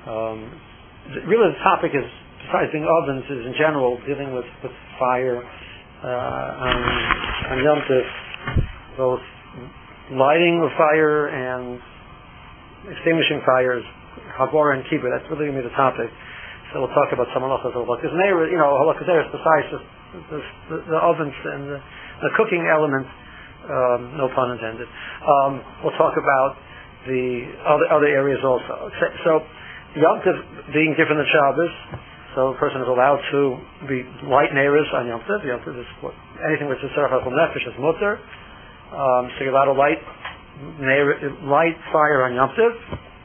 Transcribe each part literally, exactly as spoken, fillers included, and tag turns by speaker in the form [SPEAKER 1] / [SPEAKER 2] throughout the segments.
[SPEAKER 1] Um, really, the topic is, besides being ovens, is in general dealing with, with fire uh, on, on Yom Tov, both lighting of fire and extinguishing fires, Habor and Kibbur. That's really going to be the topic. So we'll talk about some halachas of halachas. You know, halachas there besides just the, the, the ovens and the, the cooking elements. Um, no pun intended. Um, we'll talk about the other other areas also. So Yom Tov being different than Shabbos, so a person is allowed to be light neiros on Yom Tov. Yom Tov is what, anything which is tzarech nefesh is mutter. Um, so you're allowed to light light fire on Yom Tov.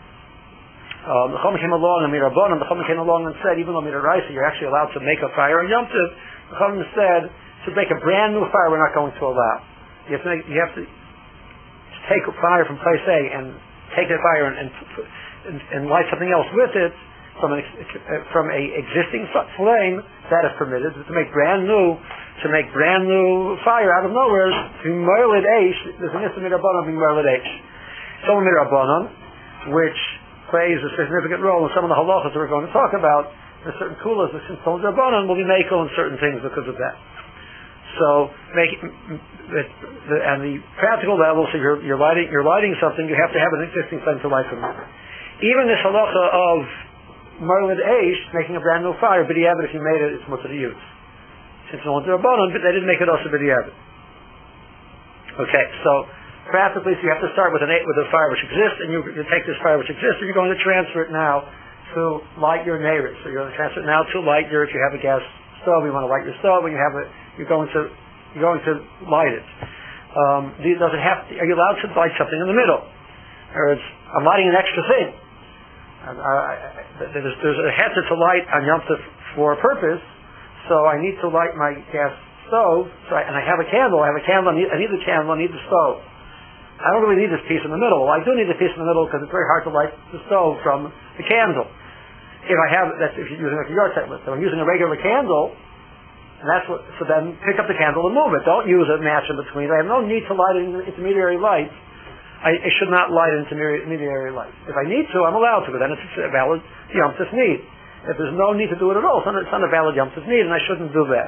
[SPEAKER 1] Um, the Chachamim came along and Mirabbanan, the Chachamim came along and said, even though Miraisa, you're actually allowed to make a fire on Yom Tov, the Chachamim said, to make a brand new fire, we're not going to allow. You have to, make, you have to take a fire from place A and take that fire and, and, and, and light something else with it from an from a existing flame. That is permitted. To make brand new, to make brand new fire out of nowhere, to merlid eish. There's an issue Mirabbanan being merlid eish. So Mirabbanan, which plays a significant role in some of the halachas that we're going to talk about. There's certain kulas that since Mirabbanan will be makel in certain things because of that. So, make it, the, and the practical level, so you're, you're lighting you're lighting something, you have to have an existing flame to light from it. Even this halacha of merlid eish, making a brand new fire, b'diavad, if you made it, it's mutter to use. Since no one's rabbanon, but they didn't make it also b'diavad. Okay, so practically, so you have to start with an with a fire which exists, and you, you take this fire which exists, and you're going to transfer it now to light your neighbors. So you're going to transfer it now to light your, if you have a gas stove, you want to light your stove, when you have it. You're going to you're going to light it. Um, does it have? To, are you allowed to light something in the middle? Or it's, I'm lighting an extra thing. Uh, I, there's, there's a heter to light on Yom Tov for a purpose, so I need to light my gas stove. So I, and I have a candle. I have a candle. I need, I need the candle. I need the stove. I don't really need this piece in the middle. Well, I do need the piece in the middle because it's very hard to light the stove from the candle. If I have that's if you're using like a yard set list. So I'm using a regular candle. And that's what, so then pick up the candle and move it. Don't use a match in between. I have no need to light an intermediary light. I, I should not light an intermediary light. If I need to, I'm allowed to, but then it's a valid Yom Tov need. If there's no need to do it at all, it's not, it's not a valid Yom Tov need, and I shouldn't do that.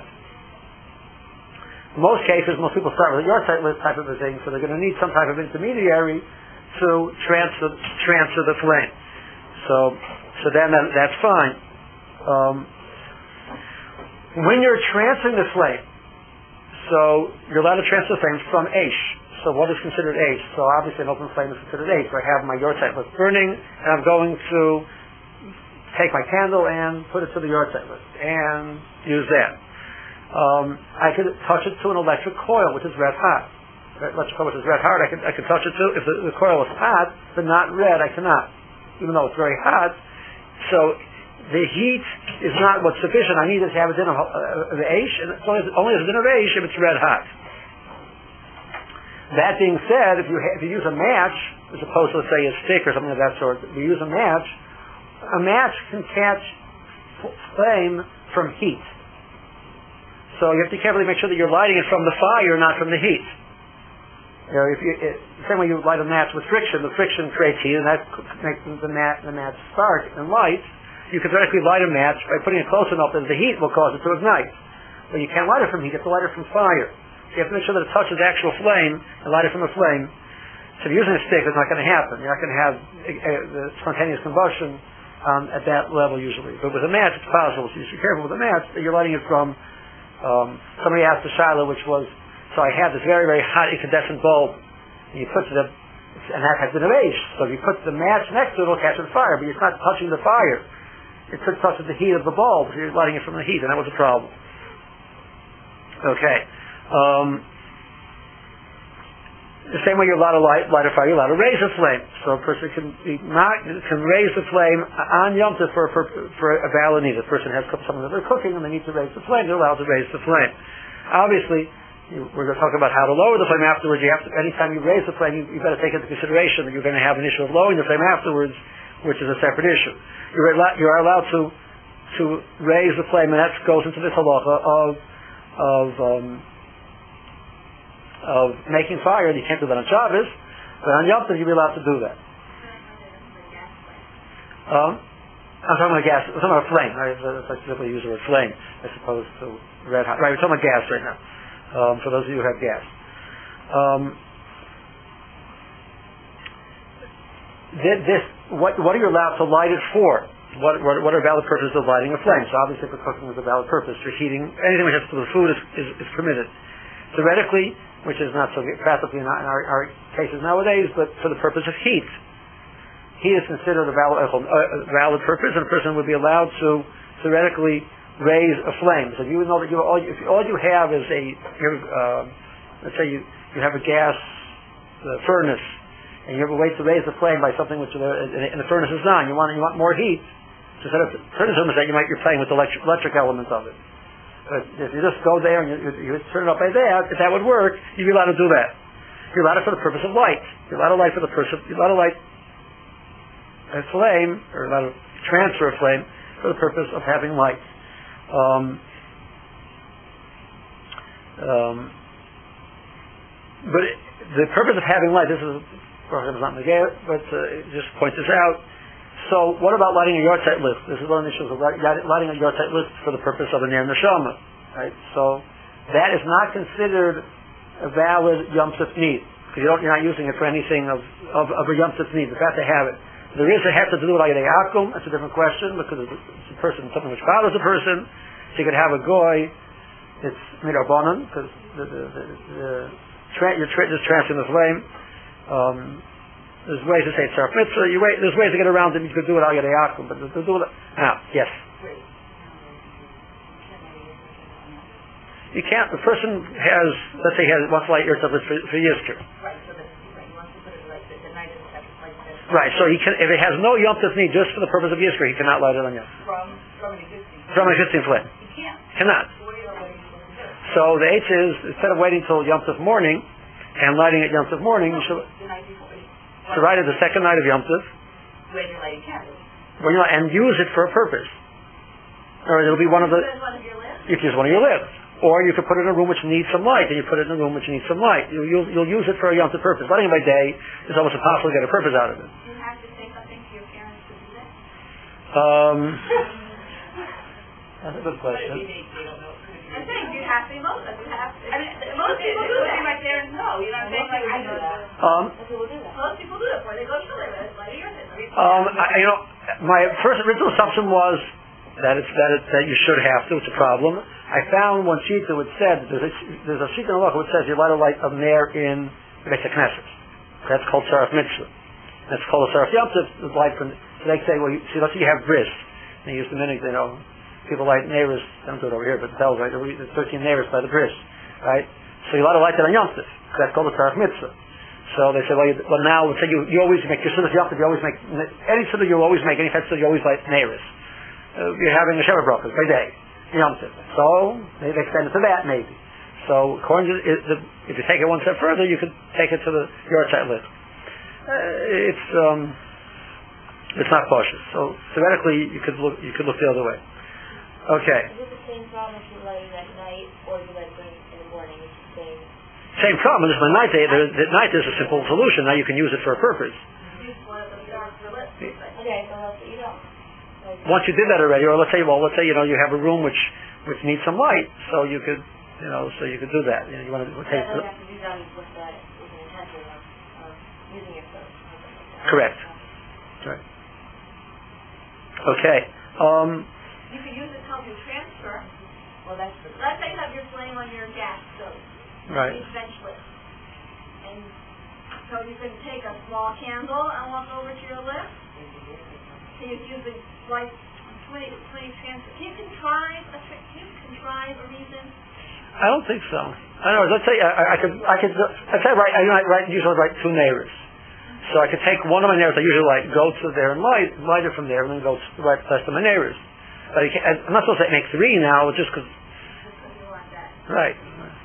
[SPEAKER 1] In most cases, most people start with a yard site list type of a thing, so they're going to need some type of intermediary to transfer transfer the flame. So, so then that, that's fine. Um, When you're transferring the flame, so you're allowed to transfer the flame from Aish. So what is considered Aish? So obviously an open flame is considered Aish. So I have my yahrzeit list burning, and I'm going to take my candle and put it to the yahrzeit list and use that. Um, I could touch it to an electric coil, which is red hot. Electric coil, which is red hot, I could I could touch it to. If the, the coil is hot but not red, I cannot, even though it's very hot. So the heat is not what's sufficient. I need to have a din of uh, the eish, and it's only, only as a din of eish if it's red hot. That being said, if you ha- if you use a match, as opposed to, let's say, a stick or something of that sort, if you use a match, a match can catch f- flame from heat. So you have to carefully make sure that you're lighting it from the fire, not from the heat. You know, if you, it, the same way you light a match with friction, the friction creates heat, and that makes the match the match spark and light. You can theoretically light a match by putting it close enough that the heat will cause it to ignite. But you can't light it from heat, you have to light it from fire. So you have to make sure that it touches the actual flame and light it from a flame. So if you're using a stick, it's not going to happen. You're not going to have a, a, the spontaneous combustion um, at that level usually. But with a match, it's possible. So you should be careful with a match that you're lighting it from. Um, somebody asked the Shiloh, which was, so I had this very, very hot incandescent bulb, and you put the, and that has been erased. So if you put the match next to it, it'll catch on fire, but it's not touching the fire. It took touch of the heat of the bulb, so you're lighting it from the heat, and that was a problem. Okay. Um, the same way you're allowed to light, light a fire, you're allowed to raise a flame. So a person can be not, can raise the flame on Yom Tov for, for, for a valid need. A person has something that they're cooking and they need to raise the flame, they're allowed to raise the flame. Obviously, you, we're going to talk about how to lower the flame afterwards. You have to, anytime you raise the flame, you, you've got to take into consideration that you're going to have an issue of lowering the flame afterwards, which is a separate issue. You're allowed, you are allowed to to raise the flame, and that goes into this halacha of of um, of making fire. You can't do that on Shabbos, but on Yom Tov you'll be allowed to do that. Um, I'm talking about gas. I'm talking about flame. Right? If I simply use the word flame as opposed to red hot. Right, we're talking about gas right now. Um, for those of you who have gas. Um, this, what, what are you allowed to light it for? What, what, what are valid purposes of lighting a flame? So obviously for cooking is a valid purpose. For heating, anything which has to do with food is, is, is permitted. Theoretically, which is not so practically in our, in our, our cases nowadays, but for the purpose of heat. Heat is considered a valid, a valid purpose, and a person would be allowed to theoretically raise a flame. So you would know that you, all, if all you have is a, uh, let's say you, you have a gas uh, furnace, and you have a way to raise the flame by something which, uh, and the furnace is on. You want, you want more heat. So instead of turning it that, you might you're playing with the electric, electric elements of it. But if you just go there and you, you, you turn it up by that, if that would work, you'd be allowed to do that. You're allowed it for the purpose of light. You're allowed to light for the purpose. You're allowed to light a flame, or allowed to transfer a flame for the purpose of having light. Um, um, but it, the purpose of having light. This is perhaps not negated, but uh, just point this out. So, what about lighting a yortzeit list? This is one of the issues of lighting a yortzeit list for the purpose of a ner neshama, right? So, that is not considered a valid Yom Tov need, because you don't, you're not using it for anything of, of, of a Yom Tov need. The fact they have it. There is a have to do with like a akum. That's a different question, because it's a person, something which bothers a person. So you could have a goy. It's midrabanan, because the, the, the, the tra- you're tra- just transferring the flame. Um, There's ways to say tzarf mitzvah. You wait, there's ways to get around it. You could do it al yedei akum, but to do it now, yes. You can't. The person has, let's say, he has wants to light yourself for, for Yizkor.
[SPEAKER 2] Right. So that's right. You want to put it like the night of the sacrifice.
[SPEAKER 1] Right. So he can, if it has no Yom Tov need, just for the purpose of Yizkor, he cannot light it on Yom.
[SPEAKER 2] From from an existing.
[SPEAKER 1] From an existing flame.
[SPEAKER 2] He can't.
[SPEAKER 1] Cannot.
[SPEAKER 2] So what are you waiting for to do?
[SPEAKER 1] So the H is instead of waiting till Yom Tov morning and lighting it Yom Tov morning, you should.
[SPEAKER 2] The night before.
[SPEAKER 1] To light it the second night of Yom Tov.
[SPEAKER 2] When you're lighting candles.
[SPEAKER 1] When you and use it for a purpose. Or it'll be one of the.
[SPEAKER 2] Use one of your lips.
[SPEAKER 1] You can use one of your lips. Or you could put it in a room which needs some light, and you put it in a room which needs some light. You, you'll, you'll use it for a Yom Tov purpose. Lighting it by day is almost impossible to get a purpose out of it.
[SPEAKER 2] You have to say something to your parents to do that?
[SPEAKER 1] Um, that's a good question.
[SPEAKER 2] I'm saying you have to most of you have to. I mean, most people do that. My parents know. You know what I'm saying? I know that.
[SPEAKER 1] Um,
[SPEAKER 2] Most people do that before they go to the it's like
[SPEAKER 1] um, I, you know, my first original assumption was that it's that it's that you should have to. It's a problem. I found one sheet that would said there's a, there's a sheet in the law which says you light a light of ner in the Beis HaKnesset. That's called tzaraf mitzvah. That's called a tzaraf yom tov. The light from so they say, well, you, see, let's say you have bris. They use the minute, you know. People light neighbors, don't do it over here, but the bells, right? There's thirteen neighbors by the bris, right? So you light a light that on Yom Tov. That's called a tzaraf mitzvah. So they say, well, you, well now, let's say you, you always make your sunnah Yom Tov, you always make, any sunnah you always make, any festival you always light neighbors. Uh, you're having a Sheva Brachos by day, Yom Tov. So they, they extend it to that, maybe. So according to, it, the, if you take it one step further, you could take it to the yortzeit list. Uh, it's, um, it's not cautious. So theoretically, you could look, you could look the other way. Okay.
[SPEAKER 3] Is it the same problem if you light it at night or you light it in the morning? It's the same.
[SPEAKER 1] Same problem. Just the night. They, the, the night is a simple solution. Now you can use it for a purpose.
[SPEAKER 3] Okay, so let's say you don't. Like,
[SPEAKER 1] Once you did that already, or let's say, well, let's say you know you have a room which which needs some light, so you could, you know, so you could do that. You know, you want to take.
[SPEAKER 3] That doesn't have to be done with that with an intention of, of using it for.
[SPEAKER 1] Correct. Right. Okay. Um.
[SPEAKER 2] You can use it to help you transfer.
[SPEAKER 3] Well, that's the.
[SPEAKER 2] Let's say you have your flame on your gas stove.
[SPEAKER 1] Right.
[SPEAKER 2] It's vegetable. And so you can take a small candle and walk over to your lift. So you use the light twenty, twenty transfer. Can you contrive a trick? Can you contrive a reason?
[SPEAKER 1] I don't think so. I don't know. Let's say I, I could. I could. Let's say I write. I write usually write two neighbors. So I could take one of my neighbors. I usually like go to there and light, light it from there, and then go to the rest of my neighbors. But I'm not supposed to make three now, just because. Right.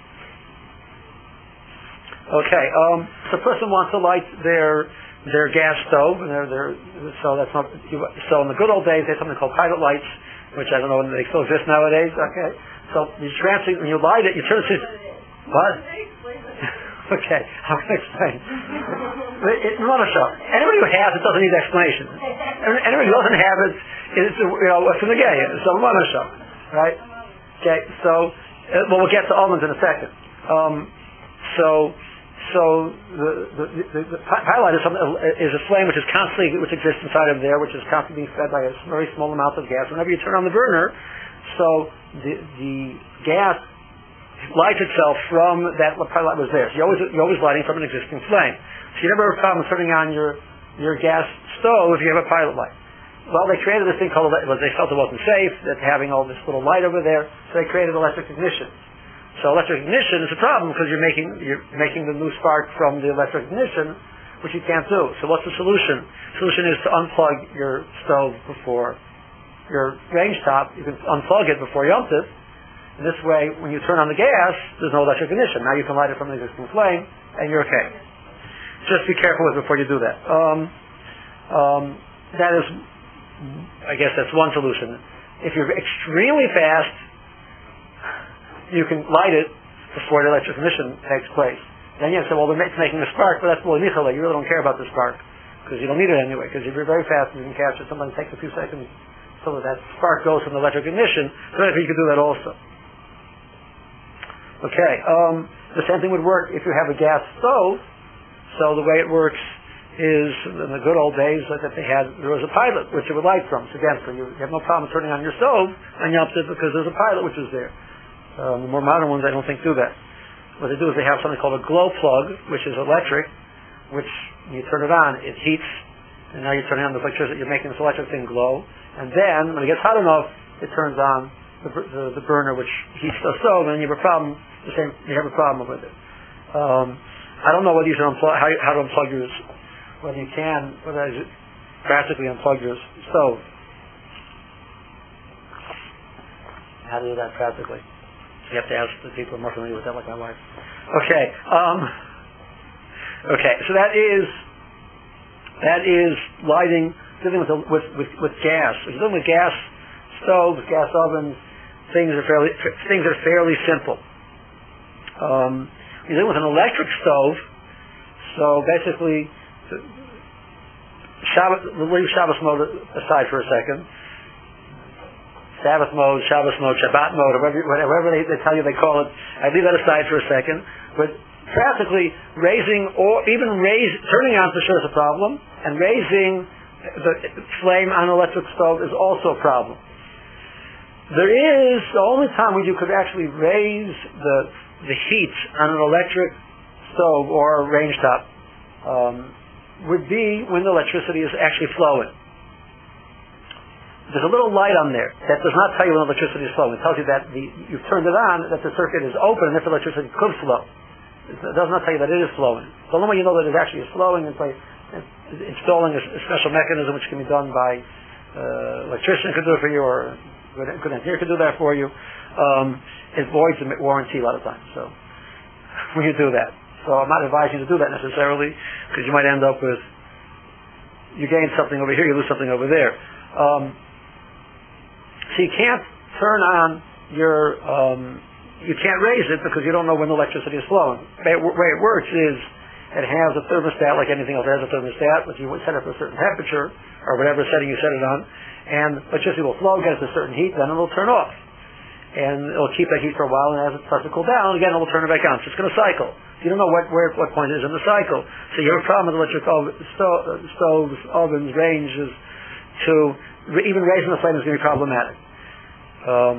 [SPEAKER 1] Okay. Um, so the person wants to light their their gas stove, and their, their so that's not. So in the good old days, they had something called pilot lights, which I don't know if they still exist nowadays. Okay. So you transfer when you light it, you turn it. What? Okay, I'm going to explain. It, anybody who has it doesn't need explanation. Anybody who doesn't have it is, you know, what's in the game? It's a monoshow, right? Okay, so, uh, well, we'll get to almonds in a second. Um, so, so the the, the, the pylite is, something, is a flame which is constantly, which exists inside of there, which is constantly being fed by a very small amount of gas. Whenever you turn on the burner, so the the gas lights itself from that pylite was there. So you're always you're always lighting from an existing flame. So you never have a problem turning on your your gas stove if you have a pilot light. Well, they created this thing called, well, they felt it wasn't safe, that having all this little light over there, so they created electric ignition. So electric ignition is a problem because you're making you're making the new spark from the electric ignition, which you can't do. So what's the solution? The solution is to unplug your stove before your range top. You can unplug it before Yom Tov. And this way, when you turn on the gas, there's no electric ignition. Now you can light it from an existing flame, and you're okay. Just be careful with it before you do that. Um, um, that is, I guess that's one solution. If you're extremely fast, you can light it before the electric ignition takes place. Then you have to say, well, it's making a spark, but that's really nichale. You really don't care about the spark, because you don't need it anyway, because if you're very fast and you can catch it, sometimes it takes a few seconds so that that spark goes from the electric ignition, so you can do that also. Okay, um, the same thing would work if you have a gas stove. So the way it works is, in the good old days, like that they had, there was a pilot which it would light from. So again, so you have no problem turning on your stove on Yom Tov because there's a pilot which is there. Um, the more modern ones, I don't think, do that. What they do is they have something called a glow plug, which is electric, which when you turn it on, it heats, and now you're turning on the electricity, you're making this electric thing glow, and then, when it gets hot enough, it turns on the, the, the burner, which heats the stove, and you have a problem, the same, you have a problem with it. Um, I don't know whether you should unplug, how, how to unplug yours, whether you can, whether you practically unplug your stove. How to do that practically? You have to ask the people who are more familiar with that, like my wife. Okay. Um, okay. So that is that is lighting, dealing with, with with with gas. If you're dealing with gas stoves, gas ovens, things are fairly things are fairly simple. Um, you're dealing with an electric stove, so basically, Shabbat, we'll leave Shabbos mode aside for a second. Sabbath mode, Shabbos mode, Shabbat mode, or whatever, whatever they, they tell you they call it. I leave that aside for a second. But practically, raising or even raise, turning on for sure is a problem, and raising the flame on an electric stove is also a problem. There is the only time when you could actually raise the the heat on an electric stove or a range top um, would be when the electricity is actually flowing. There's a little light on there that does not tell you when electricity is flowing. It tells you that the, you've turned it on, that the circuit is open, and if electricity could flow. It does not tell you that it is flowing. The only way you know that it actually is flowing is by installing a, a special mechanism which can be done by uh, electrician could do it for you, or a good, good engineer could do that for you. Um, it voids the warranty a lot of times. So when you do that, so I'm not advising you to do that necessarily, because you might end up with you gain something over here, you lose something over there. Um, So you can't turn on your, um, you can't raise it because you don't know when the electricity is flowing. The way it works is it has a thermostat like anything else. It has a thermostat, which you set it for a certain temperature or whatever setting you set it on, and electricity will flow, gets a certain heat, then it will turn off. And it will keep that heat for a while, and as it starts to cool down, again it will turn it back on. So it's going to cycle. You don't know what where what point it is in the cycle. So you have a problem with electric ov- sto- stoves, ovens, ranges, to even raising the flame is going to be problematic. Um,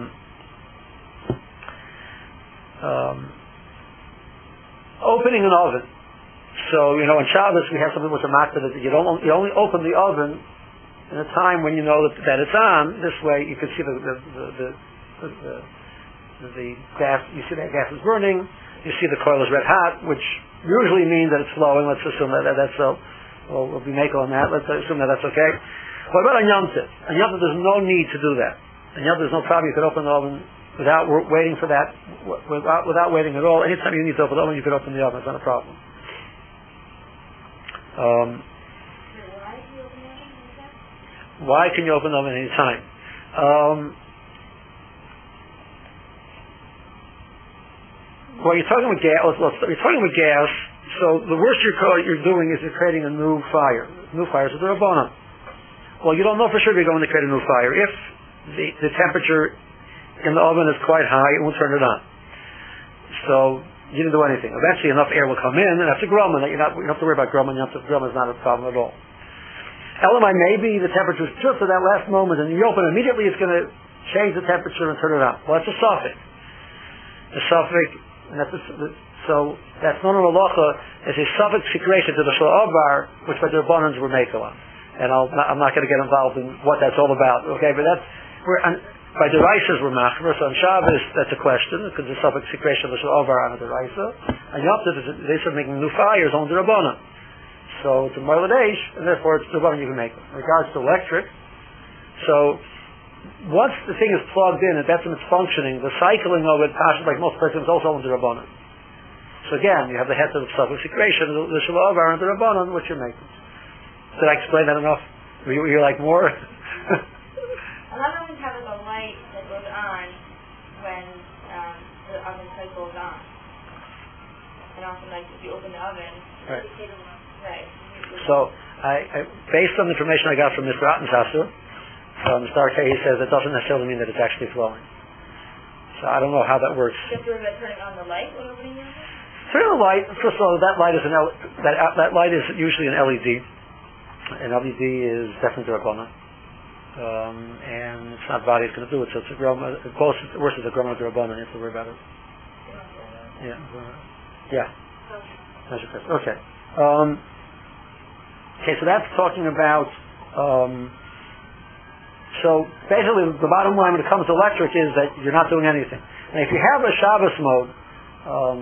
[SPEAKER 1] um, opening an oven. So, you know, in Shabbos we have something with the matzah that you don't you only open the oven in a time when you know that, that it's on. This way you can see the the the, the, the, the, the gas. You see that gas is burning. You see the coil is red hot, which usually means that it's flowing. Let's assume that, that that's so. We'll, we'll be making on that. Let's assume that that's okay. What about on Yom Tov? On Yom Tov, there's no need to do that. On Yom Tov, there's no problem. You could open the oven without waiting for that, without, without waiting at all. Anytime you need to open the oven, you could open the oven. It's not a problem. Um, why can you open the oven any time? Um, Well, you're talking with gas. Let's, let's, you're talking with gas. So the worst you're, co- you're doing is you're creating a new fire. New fire is a Rabbanan. Well, you don't know for sure if you're going to create a new fire. If the, the temperature in the oven is quite high, it won't turn it on. So you didn't do anything. Eventually, enough air will come in, and that's a grumman. That you're not, you don't have to worry about grumman. You have to, grumman is not a problem at all. Elamai, maybe the temperature is just at that last moment, and you open it, immediately it's going to change the temperature and turn it on. Well, that's a suffix. A suffix, and that's a, so that's known in halacha as a suffix secretion to the shalavar, which by the Rabbanans were makel on. And I'll, I'm not going to get involved in what that's all about. Okay, but that's we're on, by the Raisas we're machmer. So on Shabbos that's a question because the suffix secretion of the shalavar on the Raisa. And Yom Tov they start making new fires on the Rabbanan. So it's a Marladesh, and therefore it's the Rabbanan you can make it. In regards to electric, so once the thing is plugged in and that's when it's functioning, the cycling of it, like most places, is also on the Rabbanan. So again, you have the head of the suffix secretion, the, the shalavar and the Rabbanan, what you're making. Did I explain that enough? Were you, were you like more?
[SPEAKER 3] A lot of ovens have like a light that goes on when um, the oven cycle is on. And often, like, if you open the oven,
[SPEAKER 1] right.
[SPEAKER 3] Right.
[SPEAKER 1] So, I, I, based on the information I got from Mister Attensasser, from Star K, he says it doesn't necessarily mean that it's actually flowing. So I don't know how that works.
[SPEAKER 3] Just turning on the light when opening the oven?
[SPEAKER 1] Turning the light, first of all, that light is an L, that, that light is usually an L E D. An L E D is definitely a Rabbanan. Um, and it's not body is going to do it, so it's a grumman. It goes worse as a grumman to Rabbanan, you have to worry about it. Yeah. Yeah. Okay. Um, okay, so that's talking about, um, so basically the bottom line when it comes to electric is that you're not doing anything. And if you have a Shabbos mode, um,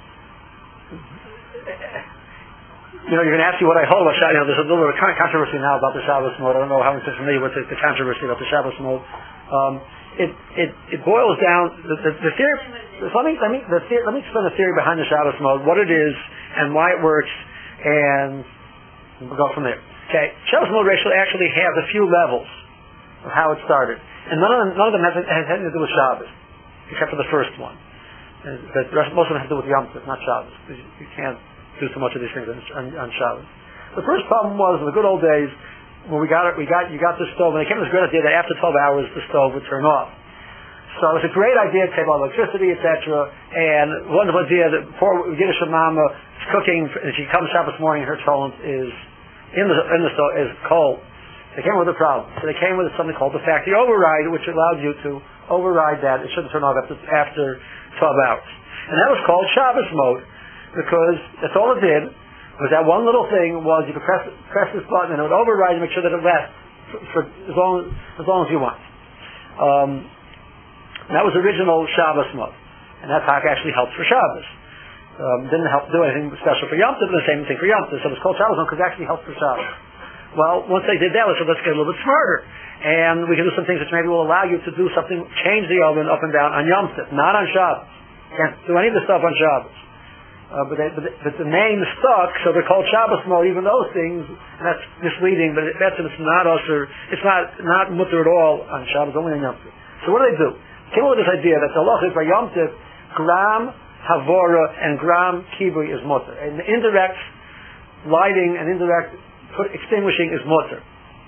[SPEAKER 1] you know, you're going to ask me what I hold about Shabbos. You know, there's a little bit of controversy now about the Shabbos mode. I don't know how much you're familiar with the, the controversy about the Shabbos mode. Um, it, it, it boils down, the, the, the theory, let me, let me, the theory, let me explain the theory behind the Shabbos mode, what it is, and why it works, and we'll go from there. Okay, Shabbos mode actually, actually has a few levels of how it started. And none of them, none of them has, has anything to do with Shabbos, except for the first one. And the rest, most of them have to do with Yom Tov, not Shabbos. You, you can't do so much of these things on, on, on Shabbos. The first problem was in the good old days when we got it, we got you got the stove, and it came to this great idea that after twelve hours the stove would turn off. So it was a great idea to save all electricity, et cetera. And wonderful idea that before we get a shamama, it's cooking, and she comes Shabbos morning, her cholent is in the in the stove is cold. They came with a problem. So they came with something called the factory override, which allowed you to override that. It shouldn't turn off after, after twelve hours. And that was called Shabbos mode, because that's all it did, was that one little thing was you could press, press this button and it would override and make sure that it lasts for, for as, long, as long as you want. Um, that was original Shabbos mode. And that talk actually helped for Shabbos. Um, didn't help do anything special for Yom Tov, but the same thing for Yom Tov. So it was called Shabbos mode because it actually helped for Shabbos. Well, once they did that, we said, let's get a little bit smarter. And we can do some things which maybe will allow you to do something, change the oven up and down on Yom Tov, not on Shabbos. Can't do any of the stuff on Shabbos. Uh, but, they, but, they, but the name stuck, so they're called Shabbos mode, even those things, and that's misleading, but that's it's not usher, it's not, not mutter at all on Shabbos, only on Yom Tov. So what do they do? They came up with this idea that the halacha is by Yom Tov, gram havora and gram kibui is mutter. And the indirect lighting and indirect put, extinguishing is mutter.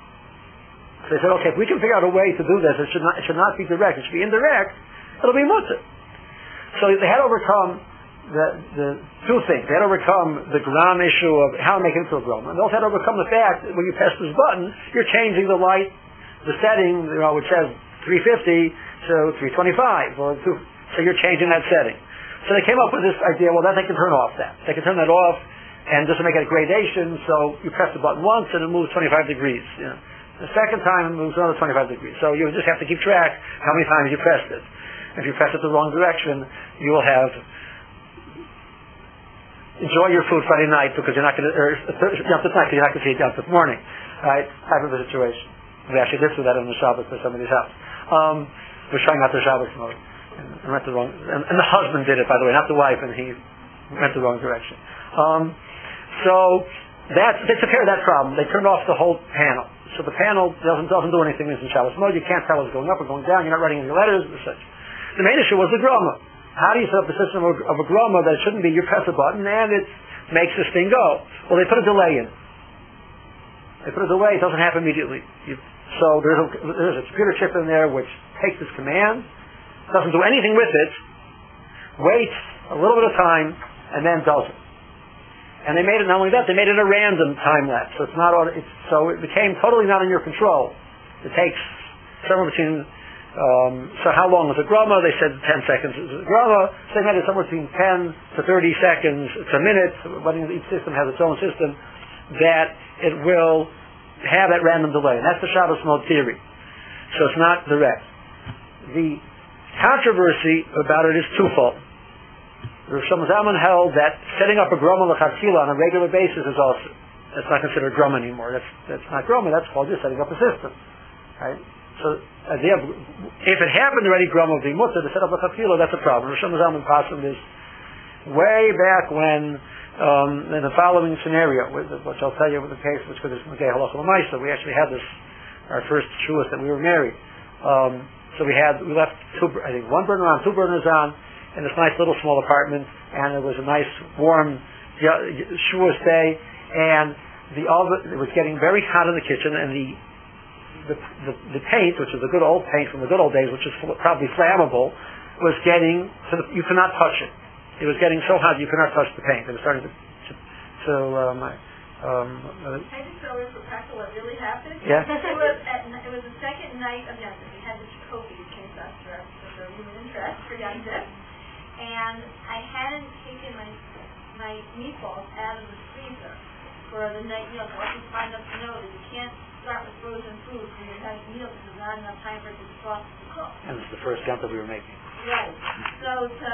[SPEAKER 1] So they said, okay, if we can figure out a way to do this, it should not, it should not be direct, it should be indirect, it'll be mutter. So they had overcome the, the two things. They had overcome the gram issue of how to make it into a gram. And they also had overcome the fact that when you press this button, you're changing the light, the setting, you know, which says three fifty to three twenty-five, or two, so you're changing that setting. So they came up with this idea, well, then they can turn off that. They can turn that off, and just to make it a gradation, so you press the button once, and it moves twenty-five degrees. You know. The second time, it moves another twenty-five degrees. So you just have to keep track how many times you pressed it. If you press it the wrong direction, you will have enjoy your food Friday night because you're not going to, or Yom Tov night because you're not going to see it Yom Tov morning, right? Type of a situation. We actually did do that on the Shabbos for somebody's house. Um, we're trying out the Shabbos mode, and, and went the wrong. And, and the husband did it, by the way, not the wife, and he went the wrong direction. Um, so that they took care of that problem. They turned off the whole panel, so the panel doesn't doesn't do anything in Shabbos mode. You can't tell what's going up or going down. You're not writing any letters or such. The main issue was the groma. how do you set up the system of, of a groma that shouldn't be you press a button and it makes this thing go? Well, they put a delay in. They put a delay, it doesn't happen immediately. You, so there's a, there's a computer chip in there which takes this command, doesn't do anything with it, waits a little bit of time, and then does it. And they made it, not only that, they made it a random time lapse. So it's not, it's, so it became totally not in your control. It takes somewhere between, um, so how long is a groma? They said ten seconds is a groma. So they made it somewhere between ten to thirty seconds to a minute, but each system has its own system, that it will have that random delay. And that's the Shabbos mode theory. So it's not direct. The controversy about it is twofold. Rav Shlomo Zalman held that setting up a groma l'chadchila on a regular basis is also, that's not considered groma anymore. That's that's not groma, that's called just setting up a system. Right? So uh, they have, if it happened already, groma would be mutter. To set up a l'chadchila, that's a problem. Rav Shlomo Zalman passed this way back when, um, in the following scenario, which I'll tell you with the case, which was Magei Halacha L'Maisa. We actually had this, our first shuas that we were married. Um, so we had, we left two, I think one burner on, two burners on, in this nice little small apartment, and it was a nice warm Shavuos day, and the oven, it was getting very hot in the kitchen, and the the, the the paint, which is the good old paint from the good old days, which is probably flammable, was getting, so that you could not touch it. It was getting so hot you could not touch the paint. It was starting to, to, to um, um, uh,
[SPEAKER 2] I just tell this for practical what really happened.
[SPEAKER 1] Yeah.
[SPEAKER 2] It was at, it was the second night of Yom Tov. We had the Jacoby came to us for, for human interest for Yom Tov. And I hadn't taken my my meatballs out of the freezer for the night meal. So I can find out to know that you can't start with frozen food when you have meals because there's not enough time for it to defrost to cook.
[SPEAKER 1] And this is the first jump that we were making.
[SPEAKER 2] Right. So to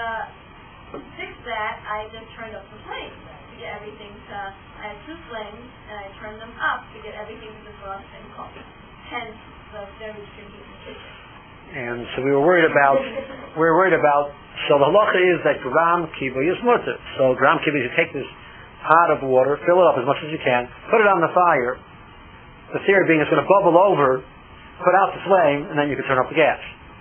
[SPEAKER 2] fix that, I just turned up the flames to get everything to. I had two flames and I turned them up to get everything to defrost and cook. Hence the very extreme heat in the kitchen.
[SPEAKER 1] And so we were worried about, we were worried about, so the halacha is that gram kibbutz is mutter. So gram kibbutz, you take this pot of water, fill it up as much as you can, put it on the fire. The theory being it's going to bubble over, put out the flame, and then you can turn up the gas.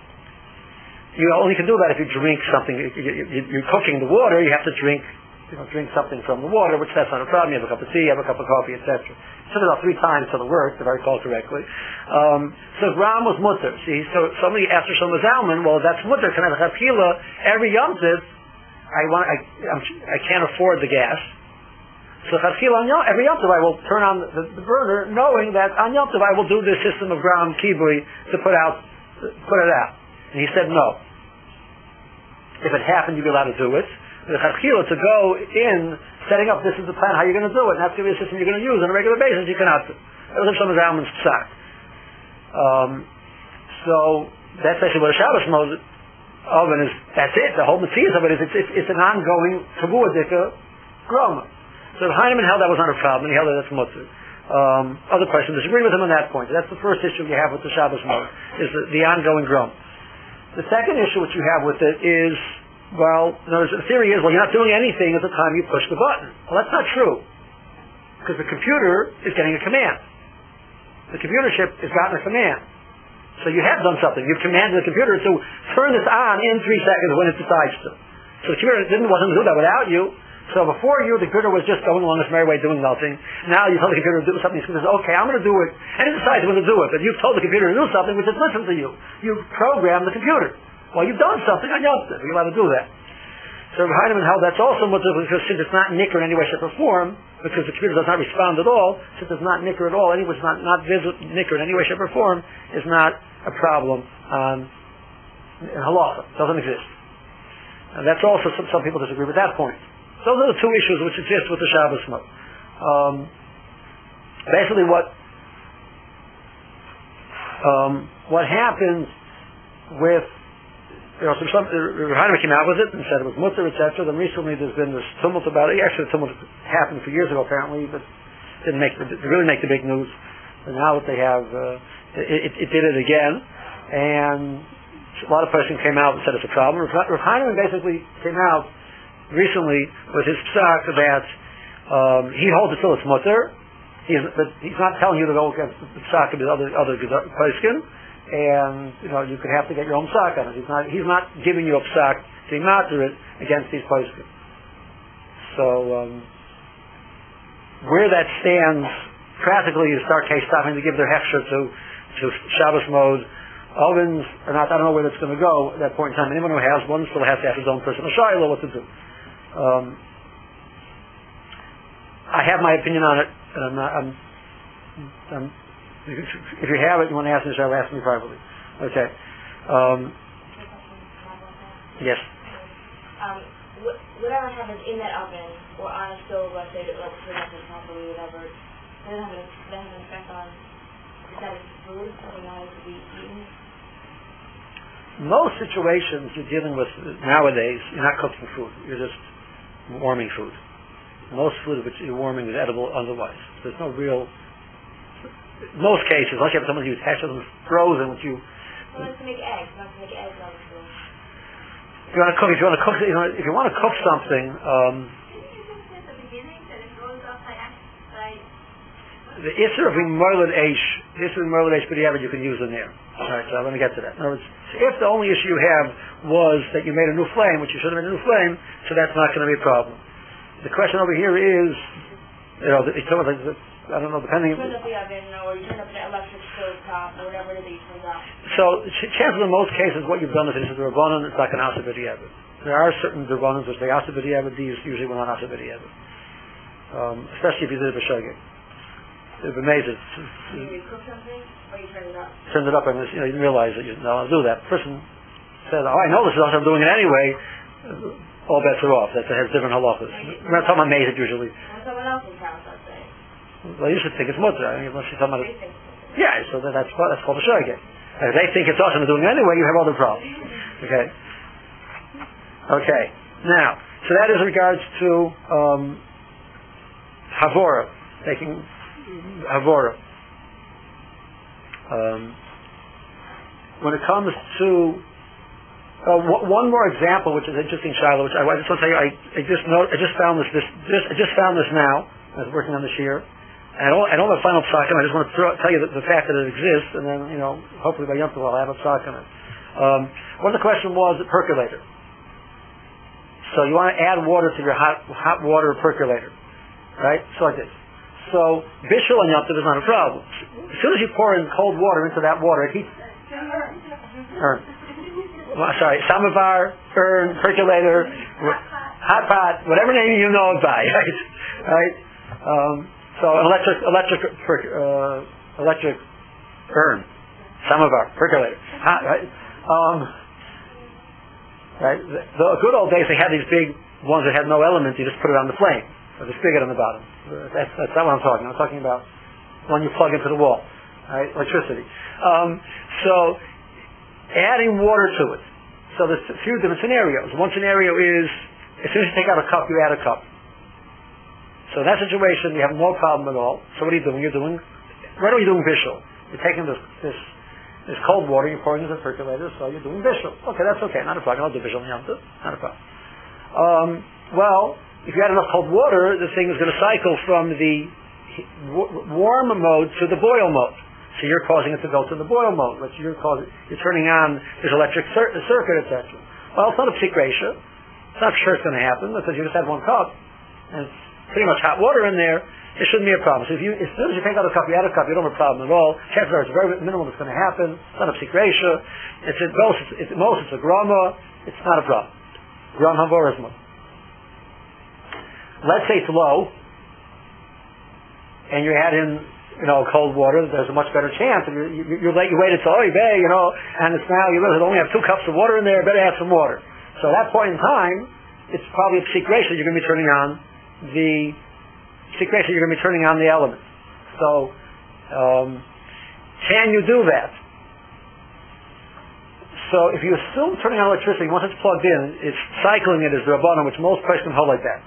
[SPEAKER 1] You only can do that if you drink something. You, you, you're cooking the water, you have to drink, you know, drink something from the water, which that's not a problem. You have a cup of tea, you have a cup of coffee, et cetera. Took it out three times till it worked, if I recall correctly. Um, so ram was mutter. See, so somebody asked Rav Shlomo Zalman, well, that's mutter. Can I have chila every Yom Tov? I want, I, I'm, I can't afford the gas. So chila on Yom, every Yom Tov I will turn on the, the burner, knowing that on Yom Tov I will do this system of gram kibui to put out, put it out. And he said no. If it happened, you'd be allowed to do it. The chachila to go in, setting up, this is the plan, how you're going to do it, and that's going to be a system you're going to use on a regular basis, you cannot do. That was some of Zalman's psak. Um, so, that's actually what a Shabbos mode oven is, that's it, the whole material of it is, it's, it's, it's an ongoing kavua dika groma. So Heinemann held that was not a problem, and he held that that's mutter. Um, other person disagree with him on that point. That's the first issue you have with the Shabbos mode, is the, the ongoing groma. The second issue which you have with it is, well, the theory is, well, you're not doing anything at the time you push the button. Well, that's not true. Because the computer is getting a command. The computer chip has gotten a command. So you have done something. You've commanded the computer to turn this on in three seconds when it decides to. So the computer didn't, wasn't do that without you. So before you, the computer was just going along its merry way doing nothing. Now you tell the computer to do something. It says, okay, I'm going to do it. And it decides when to do it. But you've told the computer to do something which has listened to you. You've programmed the computer. Well, you've done something on Yom Tov. You're allowed to do that. So Heinemann held that's also mutter because since it's not nicker in any way, shape, or form, because the computer does not respond at all, since it's not nicker at all, anyway, it's not, not visit, nicker in any way, shape, or form, is not a problem um, in halacha. It doesn't exist. And that's also, some, some people disagree with that point. Those are the two issues which exist with the Shabbos mode. Um, basically what um, what happens with, you know, some, some Heinemann came out with it and said it was mutter, et cetera. Then recently there's been this tumult about it. Actually, the tumult happened a few years ago, apparently, but didn't make the, didn't really make the big news. And now that they have, uh, it, it, it did it again, and a lot of person came out and said it's a problem. Rav Heinemann basically came out recently with his psak that um, he holds it till it's mutter. He's, but he's not telling you to go against the psak of the other other poskim. And, you know, you could have to get your own psak on it. He's not, he's not giving you a psak to to be moderate against these poskim. So um, where that stands, practically, you start case stopping to give their hechsher to to Shabbos mode. Ovens are not. I don't know where that's going to go at that point in time. Anyone who has one still has to have his own personal shiloh what to do. Um, I have my opinion on it, and I'm not. I'm, I'm, if you have it, you want to ask me, so I'll ask me privately. Okay. Um, yes.
[SPEAKER 3] Um, wh- whatever happens in that oven or on a stove, let's say that like production properly, whatever, does it have an, does it have an effect on is that it's food, something not to be eaten?
[SPEAKER 1] Most situations you're dealing with nowadays, you're not cooking food. You're just warming food. Most food which you're warming is edible otherwise. There's no real. In most cases, unless you have someone who's hatched them frozen, which you.
[SPEAKER 3] Well, it's to make eggs, not to make eggs on the food.
[SPEAKER 1] If you want to cook, if you want to cook, you know, if you want to cook something. Um,
[SPEAKER 2] At the beginning, that it goes up by accident.
[SPEAKER 1] The Isser of Merlin Aish, the Isser of Merlin Aish B'diavad you can use in there. Alright, so I'm going to get to that. In other words, if the only issue you have was that you made a new flame, which you should have made a new flame, so that's not going to be a problem. The question over here is, you know, it's sort of like, I don't know, depending...
[SPEAKER 3] You turn up the oven, or you turn up the electric stove top, or whatever it is that you turn up.
[SPEAKER 1] So, ch- chances in most cases, what you've done is it's a Rabbanon, it's like an Asa B'diavad. There are certain Rabbanons which they Asa B'diavad, these usually were not Asa B'diavad. Um, especially if you did it b'shogeg. It'd be amazing.
[SPEAKER 3] You cook something, or you turn it up?
[SPEAKER 1] Turned it up, and you know, you didn't realize that you didn't know how to do that. The person said, oh, I know this is also I'm doing it anyway. All bets are off. That has different halachas. We're not talking about mazed usually.
[SPEAKER 3] Or someone else's house, let's say.
[SPEAKER 1] Well, you should think it's mutter. I mean, unless you're talking about it.
[SPEAKER 3] They think so.
[SPEAKER 1] Yeah, so that, that's, that's called a shogeg. If they think it's awesome and doing it anyway, you have other problems. Okay? Okay. Now, so that is in regards to um, Havora, taking Havora. Um, when it comes to uh, w- one more example, which is interesting, Shiloh, which I, I just want to tell you, I, I just know, I just found this, this, this, I just found this now. I was working on this year, and I don't, I don't have a final psakim. I just want to throw, tell you the, the fact that it exists, and then you know, hopefully by Yom Tov I'll have a psakim. Um, one of the question was the percolator. So you want to add water to your hot hot water percolator, right? So like this. So bishul on Yom Tov is not a problem. As soon as you pour in cold water into that water, it heats. Urn. Well, sorry, samovar, urn, percolator, hot pot, whatever name you know it by, right? Right. Um, so an electric electric uh, electric urn, samovar, percolator, hot, right? Um, right. The, the good old days they had these big ones that had no elements. You just put it on the flame. The spigot on the bottom. That's, that's not what I'm talking. I'm talking about one you plug into the wall, right? Electricity. Um, so, adding water to it. So there's a few different scenarios. One scenario is, as soon as you take out a cup, you add a cup. So in that situation, you have no problem at all. So what are you doing? You're doing, right away you're doing bishul. You're taking this, this, this cold water, you're pouring it into the percolator, so you're doing bishul. Okay, that's okay. Not a problem. I'll do bishul in Yom Tov. Not a problem. Um, well, if you add enough cold water, the thing is going to cycle from the warm mode to the boil mode. So you're causing it to go to the boil mode, which you're causing, you're turning on this electric cir- circuit, et cetera. Well, it's not a psik reisha. It's not sure it's going to happen because you just had one cup and it's pretty much hot water in there. It shouldn't be a problem. So if you, as soon as you take out a cup, you add a cup, you don't have a problem at all. Chances are it's very minimal that's going to happen. It's not a psik reisha. It's at most, it's, it's, at most it's a grama. It's not a problem. Gram havorism. Let's say it's low, and you add in, you know, cold water. There's a much better chance. And you you, you, you waited till oy bay, you know, and it's now you really only have two cups of water in there. Better add some water. So at that point in time, it's probably a psik reisha. You're going to be turning on the psik reisha. You're going to be turning on the elements. So, um, can you do that? So if you assume turning on electricity, once it's plugged in, it's cycling it as the Rabbanon, which most places can hold like that.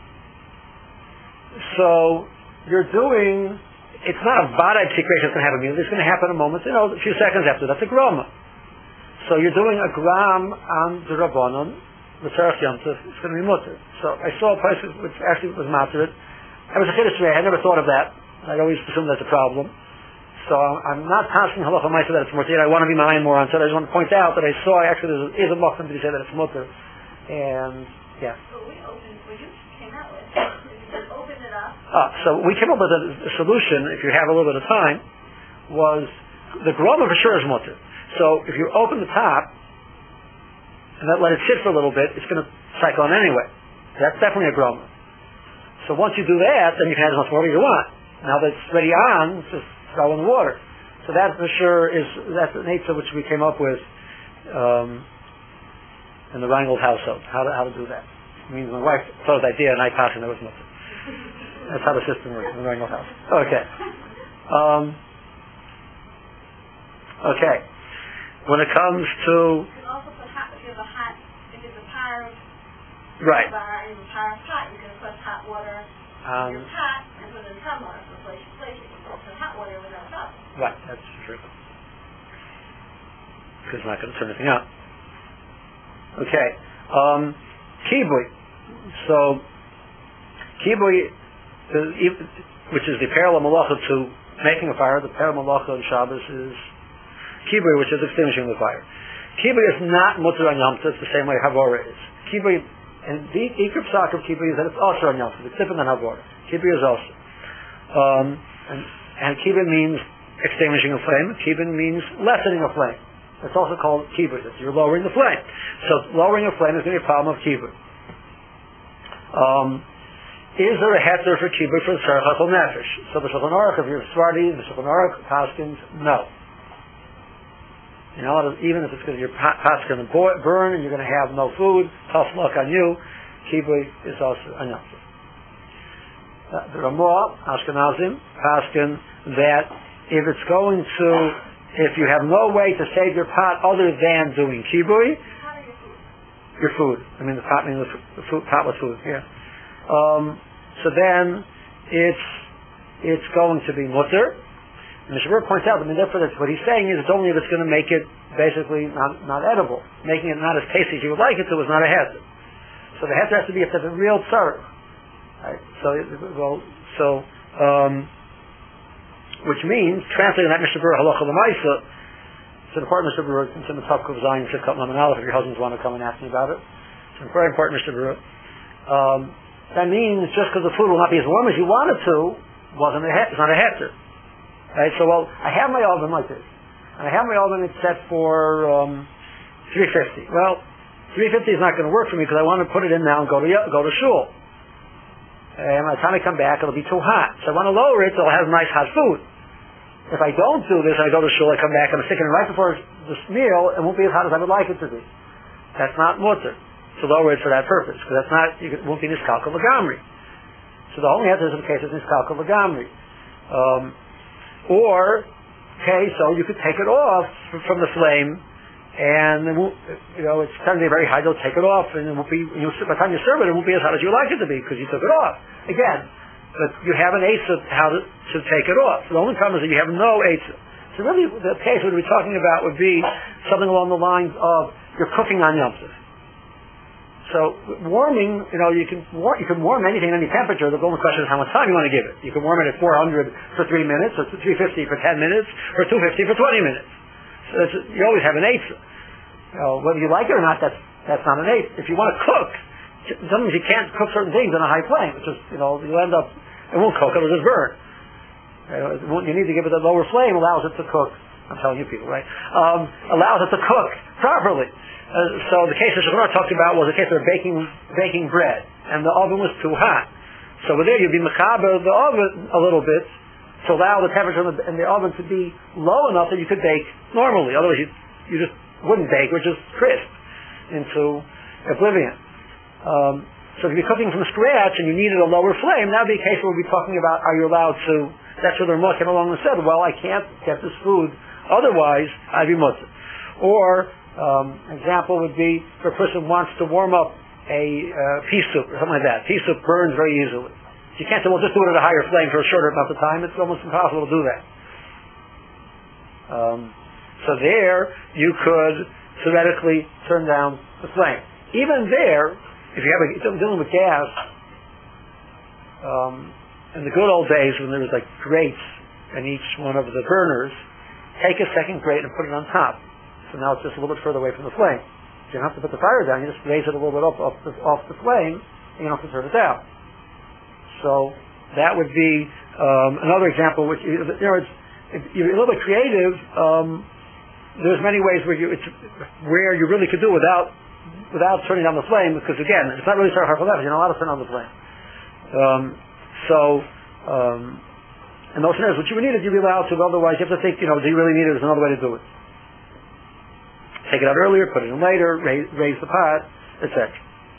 [SPEAKER 1] So you're doing, it's not a vadai psik reisha that's going to happen immediately. It's going to happen in a moment, you know, a few seconds after. That's a grama. So you're doing a gram on the Rabbanon, the Tzarech Yom Tov, it's going to be mutter. So I saw a place which actually was matter it. I was a chiddush today. I never thought of that. I'd always assumed that's a problem. So I'm not passing halacha ma'aseh that it's mutter. I want to be mine more on it. I just want to point out that I saw actually there is a mocham to say that it's mutter And, yeah.
[SPEAKER 2] So we opened, what you came out with, is you just opened it up.
[SPEAKER 1] Uh, so we came up with a, a solution, if you have a little bit of time, was the groma for sure is mutter. So if you open the top and let it sit for a little bit, it's going to cycle on anyway. That's definitely a groma. So once you do that, then you can add as much water as you want. Now that it's ready on, it's just throw in the water. So that for sure is, that's an eitzah which we came up with um, in the Reingold household, how to, how to do that. It means my wife thought of the idea and I passed and there was nothing. That's how the system works in the Reingold house. Okay. Um, okay. When it comes to...
[SPEAKER 2] You can also put hot, if you have a hot, if it's a par of...
[SPEAKER 1] Right.
[SPEAKER 2] Bar, and a par of hot, you can put hot water
[SPEAKER 1] Um,
[SPEAKER 2] in hot and put it in hot water for place, place you can put hot water without hot.
[SPEAKER 1] right, that's true. Because it's not going to turn anything out. Okay. Um, kibui. So, kibui, uh, which is the parallel malacha to making a fire, the parallel malacha on Shabbos is kibui, which is extinguishing the fire. Kibui is not mutter on Yom Tov the same way Havora is. Kibui, and the ikar psak of kibui is that it's also on Yom Tov. It's different than Havora. Kibui is also. Um, and, and kibui means extinguishing a flame. Kibui means lessening a flame. It's also called kibui. You're lowering the flame. So lowering a flame is going to be a problem of kibui. Um, is there a heter for kibui for the tzarech hachol nefesh? So the Shulchan Aruch, if you're Sephardi, the Shulchan Aruch paskins, no. You know, even if it's because you're paskin to burn and you're going to have no food, tough luck on you, kibui is also a yamtiv. Uh, the Ramah, Ashkenazim, paskin that if it's going to if you have no way to save your pot other than doing kibui, your food. I mean the pot, I mean the, f- the food, pot with food. Yeah. Um, so then it's it's going to be mutter. And the Shabbat points out. I mean, therefore, that's what he's saying is it's only if it's going to make it basically not not edible, making it not as tasty as you would like it to is not a heter. So the heter has to be if it's a real tzarech. Right. So well, so. Um, Which means, translating that Mishnah Berurah halacha l'maisa, it's an important Mishnah Berurah, it's in the top of Zion, Shikhat Laman Aleph, if your husbands want to come and ask me about it. It's a very important Mishnah Berurah. Um, that means just because the food will not be as warm as you want it to, wasn't a het, it's not a heter. Right? So, well, I have my oven like this. And I have my oven, it's set for um, three fifty. Well, three fifty is not going to work for me because I want to put it in now and go to go to shul. And by the time I come back, it'll be too hot. So I want to lower it so I'll have nice hot food. If I don't do this and I go to shul, I come back and I'm sticking it right before this meal, it won't be as hot as I would like it to be. That's not mutter to lower it for that purpose, because that's not, it won't be niskalka l'gamri. So the only answer is in the case of niskalka l'gamri. Um, or, okay, so you could take it off from the flame, and it won't, you know, it's suddenly very hot, you'll take it off, and it won't be, you, by the time you serve it, it won't be as hot as you like it to be, because you took it off. Again, but you have an eitzah how to, to take it off. So the only problem is that you have no eitzah. So really, the case we'd be talking about would be something along the lines of you're cooking on Yom Tov. So warming, you know, you can war- you can warm anything at any temperature. The only question is how much time you want to give it. You can warm it at four hundred for three minutes, or three fifty for ten minutes, or two fifty for twenty minutes. So that's, you always have an eitzah. You know, whether you like it or not, that's that's not an eitzah. If you want to cook, sometimes you can't cook certain things on a high flame. It's just, you know, you'll end up. It won't cook, it'll just burn. You know, you need to give it a lower flame, allows it to cook. I'm telling you people, right? Um, allows it to cook properly. Uh, so the case that Shulchan Aruch talked about was a case of baking baking bread, and the oven was too hot. So with there, you'd be mechaber the oven a little bit to allow the temperature in the, in the oven to be low enough that you could bake normally. Otherwise, you, you just wouldn't bake, which is crisp into oblivion. Um, So if you're cooking from scratch and you needed a lower flame, that would be a case where we'd be talking about, are you allowed to, that's where the Ramah came along and said, well, I can't get this food, otherwise I'd be mutter. Or, um, an example would be, if a person wants to warm up a uh, pea soup or something like that. Pea soup burns very easily. You can't say, well, just do it at a higher flame for a shorter amount of time. It's almost impossible to do that. Um, so there, you could theoretically turn down the flame. Even there, if you have a, dealing with gas, um, in the good old days when there was like grates in each one of the burners, take a second grate and put it on top. So now it's just a little bit further away from the flame. you don't have to put the fire down. You just raise it a little bit up off the, off the flame, and you don't have to turn it down. So that would be um, another example. Which you know, it's, if you're a little bit creative. Um, there's many ways where you it's, where you really could do it without without turning down the flame, because again, it's not really so hard for that. You're not allowed to turn on the flame. Um, so. Um, in those scenarios, what you would need is you'd be allowed to. Otherwise, you have to think. You know, do you really need it? There's another way to do it. Take it out earlier, put it in later, raise, raise the pot, et cetera.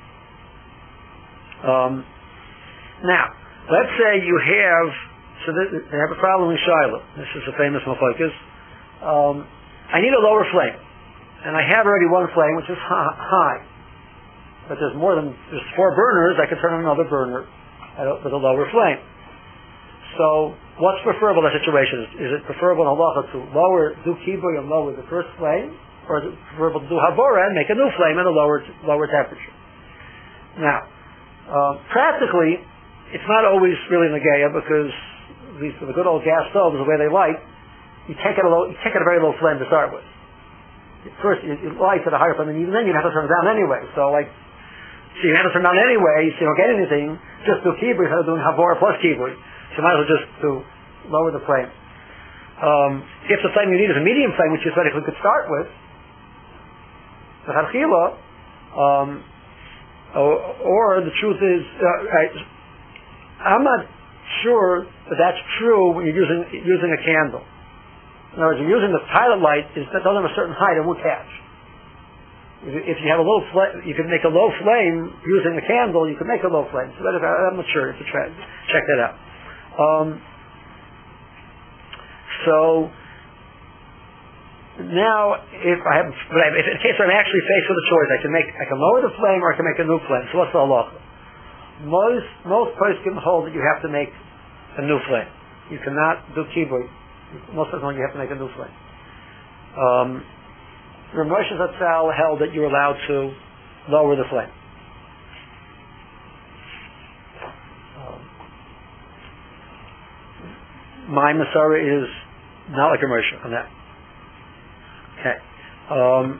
[SPEAKER 1] Um, now, let's say you have, so this, they have a problem in Shiloh. This is a famous mafokis. Um, I need a lower flame, and I have already one flame, which is high. But there's more than, there's four burners, I can turn on another burner at a, with a lower flame. So, what's preferable in that situation? Is, is it preferable in halacha to lower, do kibbutz and lower the first flame? Or is it preferable to do habora and make a new flame at a lower lower temperature? Now, uh, practically, it's not always really negaya, because these the good old gas stoves, the way they light, you take it a low, you take it a very low flame to start with. First, you, you light at a higher flame, and even then you have to turn it down anyway. So, like, so you have to turn it down anyway, so you don't get anything. Just do kibbutz instead of doing habora plus kibbutz. So you might as well just do lower the flame. Um, if the flame you need is a medium flame, which you theoretically could start with, the Harchila, um, or, or the truth is, uh, I, I'm not sure that that's true when you're using using a candle. In other words, you're using the pilot light, is that doesn't have a certain height, it won't catch. If, if you have a low flame, you can make a low flame using a candle, you can make a low flame. So that is, I'm not sure, you have to try, check that out. Um, so, now, if I have, but I, if in case I'm actually faced with a choice, I can make, I can lower the flame or I can make a new flame. So what's the halacha? Most, most poskim hold that you have to make a new flame. You cannot do kibbutz. Most of the time you have to make a new flame. Um, Rav Moshe Zatzal held that you're allowed to lower the flame. Um, my Masara is not like Rav Moshe on that. Okay. Um,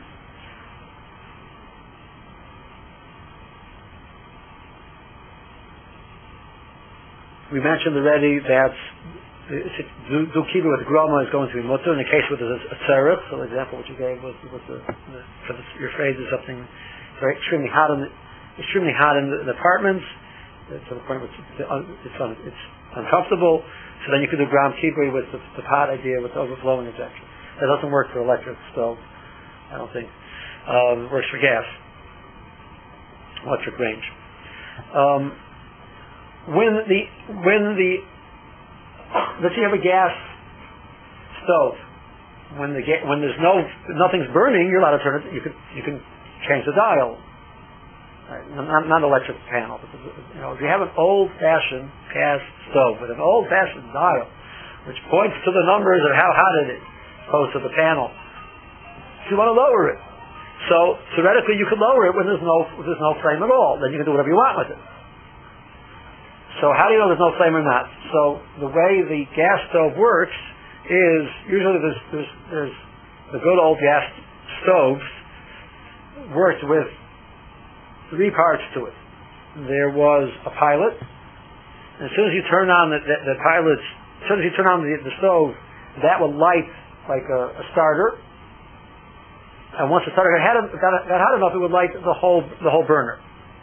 [SPEAKER 1] we mentioned already that do, do kibbutz with groma is going to be mutter in the case where there's a tzarech. So the example which you gave was, was the, the, for the, your phrase is something very extremely hot in the, extremely hot in the, in the apartments to the point where it's, it's, un, it's uncomfortable. So then you could do gram kibbutz with the, the pot idea with overflowing injection. That doesn't work for electric stove, I don't think. Um, it works for gas, electric range. Um, when the when the let's say you have a gas stove, when the ga- when there's no nothing's burning, you're allowed to turn it. You can you can change the dial. Right? Not, not an electric panel, but you know, if you have an old-fashioned gas stove with an old-fashioned dial, which points to the numbers of how hot it is, opposed to the panel, if you want to lower it, so theoretically you can lower it when there's no when there's no flame at all. Then you can do whatever you want with it. So how do you know there's no flame or not? So the way the gas stove works is usually there's there's, there's the good old gas stoves worked with three parts to it. There was a pilot, and as soon as you turn on the, the, the pilot, as soon as you turn on the, the stove, that will light like a, a starter. And once the starter got hot, got, got hot enough, it would light the whole the whole burner.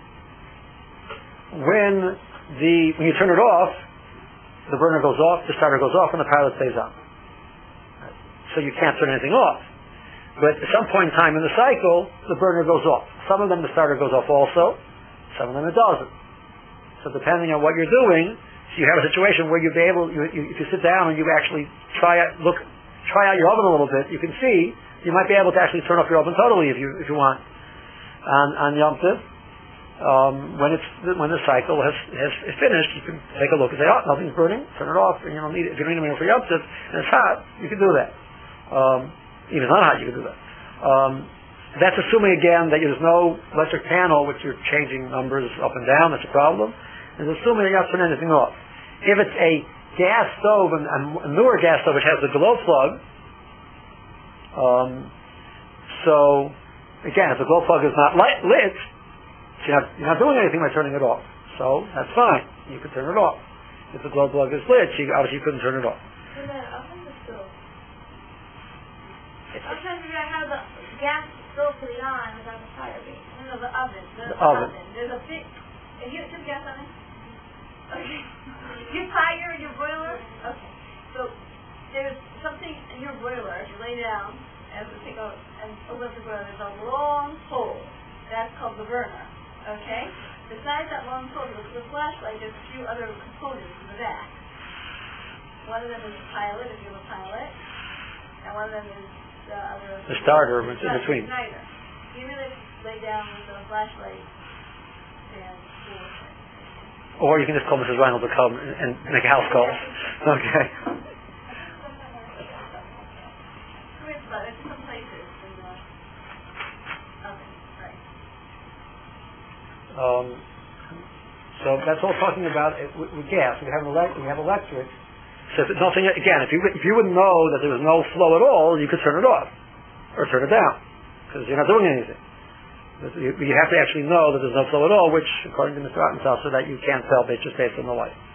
[SPEAKER 1] When the when you turn it off, the burner goes off, the starter goes off, and the pilot stays on. So you can't turn anything off. But at some point in time in the cycle, the burner goes off. Some of them the starter goes off also, some of them it doesn't. So depending on what you're doing, so you have a situation where you'll be able, you, you, if you sit down and you actually try out, look, try out your oven a little bit, you can see, you might be able to actually turn off your oven totally if you if you want. On, on Yom Tov, um, when it's when the cycle has, has is finished, you can take a look and say, oh, nothing's burning, turn it off, and you don't need it. If you don't need it for Yom Tov and it's hot, you can do that. Um, Even if it's not hot, you can do that. Um, that's assuming, again, that there's no electric panel which you're changing numbers up and down. That's a problem. It's assuming you're not turning anything off. If it's a gas stove, and a newer gas stove which has the glow plug, um, so again, if the glow plug is not light, lit, you're not, you're not doing anything by turning it off. So that's fine. You can turn it off. If the glow plug is lit, you obviously you couldn't turn it off.
[SPEAKER 3] So that oven is still...
[SPEAKER 2] I'm trying to figure out how the gas stove could be on without the fire being. No, no, the oven. There's
[SPEAKER 1] The oven.
[SPEAKER 2] There's a big... Have you just gas oven? Okay. You fire in your boiler? Okay. So there's something in your boiler as you lay down and we take out and open up the boiler. There's a long pole. That's called the burner. Okay? Besides that long pole, if you look at the flashlight, there's a few other components in the back. One of them is a pilot, if you have a pilot, and one of them is the other...
[SPEAKER 1] The starter in between.
[SPEAKER 2] Igniter. You really lay down with a flashlight and see what's there.
[SPEAKER 1] Or you can just call Missus Reynolds to come and, and make a house call. Okay.
[SPEAKER 2] But it's some places in the... Okay, right.
[SPEAKER 1] Um, so that's all talking about it, with, with gas. We have, elect- we have electric. So if it's nothing, again, if you if you would know that there was no flow at all, you could turn it off or turn it down because you're not doing anything. But you, you have to actually know that there's no flow at all, which, according to Mister Rottenfeld, so that you can't tell based just based on the light.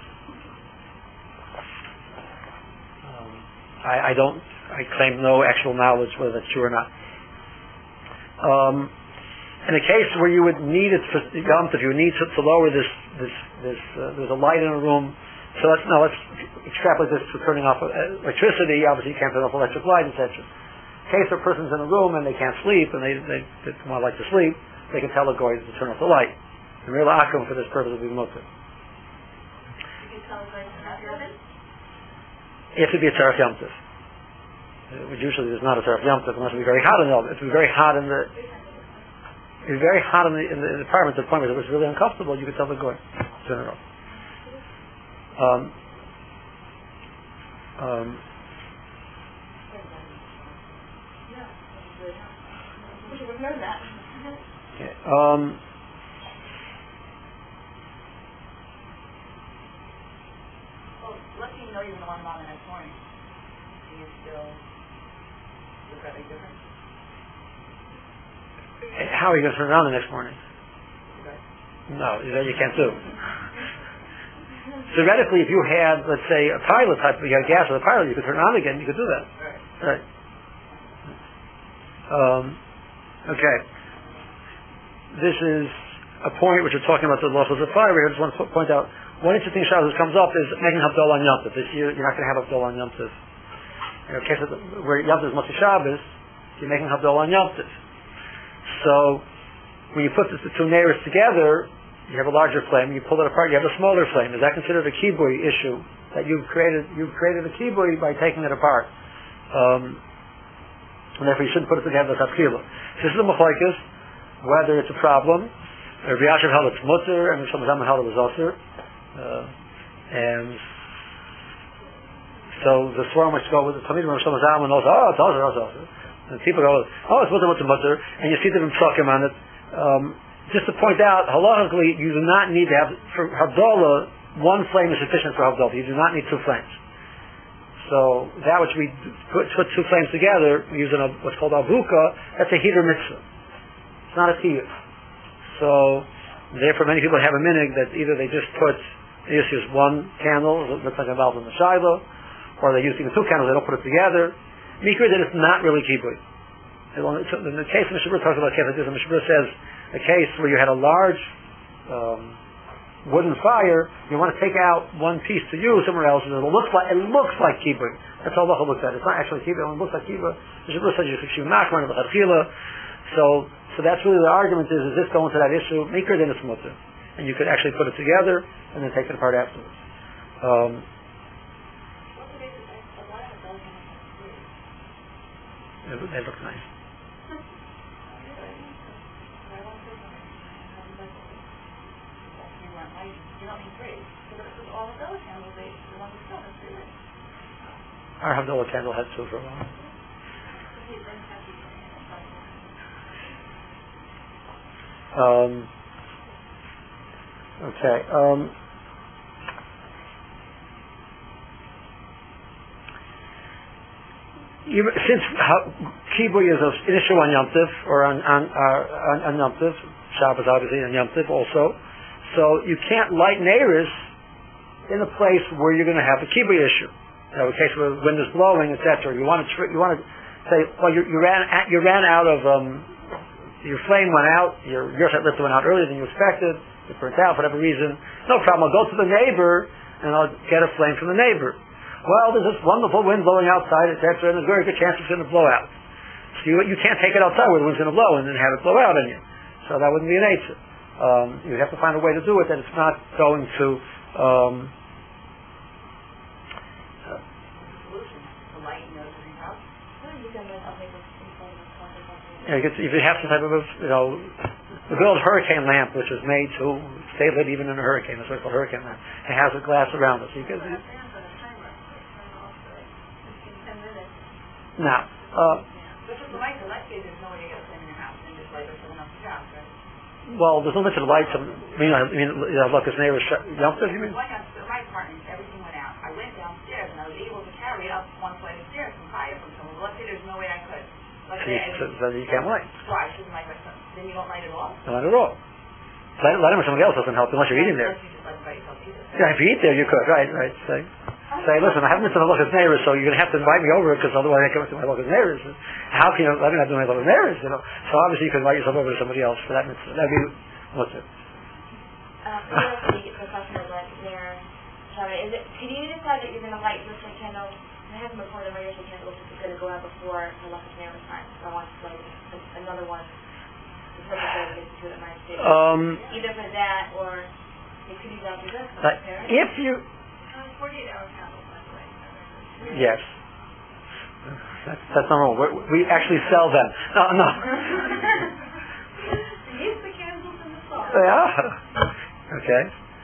[SPEAKER 1] Um, I, I don't. I claim no actual knowledge whether that's true or not. Um, in a case where you would need it for Yom Tov, you would need to, to lower this this this. Uh, there's a light in a room. So let's no, let's extrapolate this to turning off electricity. Obviously, you can't turn off electric light, et cetera. In case a person's in a room and they can't sleep and they they, they want like to sleep, they can tell the goy to turn off the light. The real akum for this purpose would be mutter.
[SPEAKER 2] You can tell the goy to turn off your oven?
[SPEAKER 1] It would be a tzarech Yom Tov. Uh, Usually, there's not a tzarech Yom Tov unless it would be very hot in the oven. It would be very hot in the. It would be very hot in the in the, in the apartment to the point where it was really uncomfortable. You could tell the goy to turn it off. Um, um, okay, um,
[SPEAKER 2] Well, let me know you're going to want them on the next morning. Do you still look at it different?
[SPEAKER 1] how are you going to turn it on the next morning? No, that you can't do. Theoretically, if you had, let's say, a pilot type, you had gas with a pilot, you could turn it on again, you could do that. Right. Um, okay. This is a point which we're talking about the losses of fire. I just want to point out, one interesting shot that comes up is making Havdalah on Yom Tov. This year, you're not going to have Havdalah on Yom Tov. In a case of the, where Yom Tov is Motzei Shabbos, you're making Havdalah on Yom Tov. So, when you put the, the two neighbors together, you have a larger flame, you pull it apart, you have a smaller flame. Is that considered a kibui issue? That you've created you've created a kibui by taking it apart. Um, and therefore you shouldn't put it together as hatchila. This is a machlokes, whether it's a problem. Rabbi Yashiv held it's mutter, and Shlomo Zalman held it was osir. Uh, and so the swarm which go with the Talmidim of Shlomo Zalman knows, oh, it's osir, it's osir. And people go, oh, it's mutter, mutter, mutter, and you see them talking on it. Um, Just to point out, halachically, you do not need to have, for Havdalah, one flame is sufficient for Havdalah. You do not need two flames. So, that which we put, put two flames together, using a, what's called avuka, that's a heater mitzvah. It's not a tiyuf. So, therefore many people have a minig that either they just put, they just use one candle, it looks like a valve in the shiloh, or they use even two candles, they don't put it together. Mikra that it's not really kibui. In the case of Mishabur talks about a case like this, and Mishabur says, a case where you had a large um, wooden fire, you want to take out one piece to use somewhere else, and it looks like it looks like kibui. That's all the looks at. It's not actually kibui. It looks like kibui. Mishabur says you should nachman of the So, so that's really the argument is: is this going to that issue? Maker then it's mutter, and you could actually put it together and then take it apart afterwards. Um, it, it looks nice.
[SPEAKER 2] You don't need three. So this is all the Havdalah candles, they, they want to sell them three ways.
[SPEAKER 1] Our Havdalah candle had two for a while. Um, okay. Um, you, since kibui is an issue on Yom Tif, or on, on, uh, on, on Yom Tif, Shabbos obviously, and Yom Tif also, so you can't light neiros in a place where you're going to have a kibui issue. You know, in case where the wind is blowing, et cetera. You want to tr- you want to say, well, you, you ran at, you ran out of um, your flame went out, your your lifter went out earlier than you expected, it burnt out for whatever reason. No problem. I'll go to the neighbor and I'll get a flame from the neighbor. Well, there's this wonderful wind blowing outside, et cetera, and there's a very good chance it's going to blow out. So you, you can't take it outside where the wind's going to blow and then have it blow out on you. So that wouldn't be an eitzah. Um, you'd have to find a way to do it that it's not going to. Um, Yeah, if you have some type of, you know, the good old hurricane lamp, which is made to stay lit even in a hurricane, that's what it's called, hurricane lamp. It has a glass around it, so you can. Now, uh, well, there's no limit to the lights. I mean, I mean, you know, look, his neighbor's Yom Tov, you mean?
[SPEAKER 4] My apartment, everything went out. I went downstairs and I was able to carry up one flight of stairs from higher from someone. Let's say there's no way I could.
[SPEAKER 1] So you, so, so you can't light.
[SPEAKER 4] Why? Shouldn't light myself? Then you won't light at all?
[SPEAKER 1] Not at all. Light, light with somebody else doesn't help unless you're eating there.
[SPEAKER 4] You just light by yourself either.
[SPEAKER 1] Yeah, if you eat there, you could. Right, right. Say, say, listen, I haven't been to my local neighbors, so you're going to have to invite me over because otherwise I can't go to my local neighbors. How can you let me not do my local neighbors? You know. So obviously you can invite yourself over to somebody else for that mitzvah. That'd be what's it?
[SPEAKER 3] Uh, the, the question is like there. Sorry, is it? Can you decide that you're going to light this candle? I haven't before the radio candle is going to go out before the Luchas Neiros time, so I want to light another one. The perfect way to get to it at my state.
[SPEAKER 1] Um,
[SPEAKER 3] Either for that or you could use after this.
[SPEAKER 1] But if you,
[SPEAKER 2] forty-eight hour candles, by the way.
[SPEAKER 1] yes, that's, that's not wrong. We're, we actually sell them. No, no.
[SPEAKER 2] Use the candles in the store.
[SPEAKER 1] Yeah. Okay.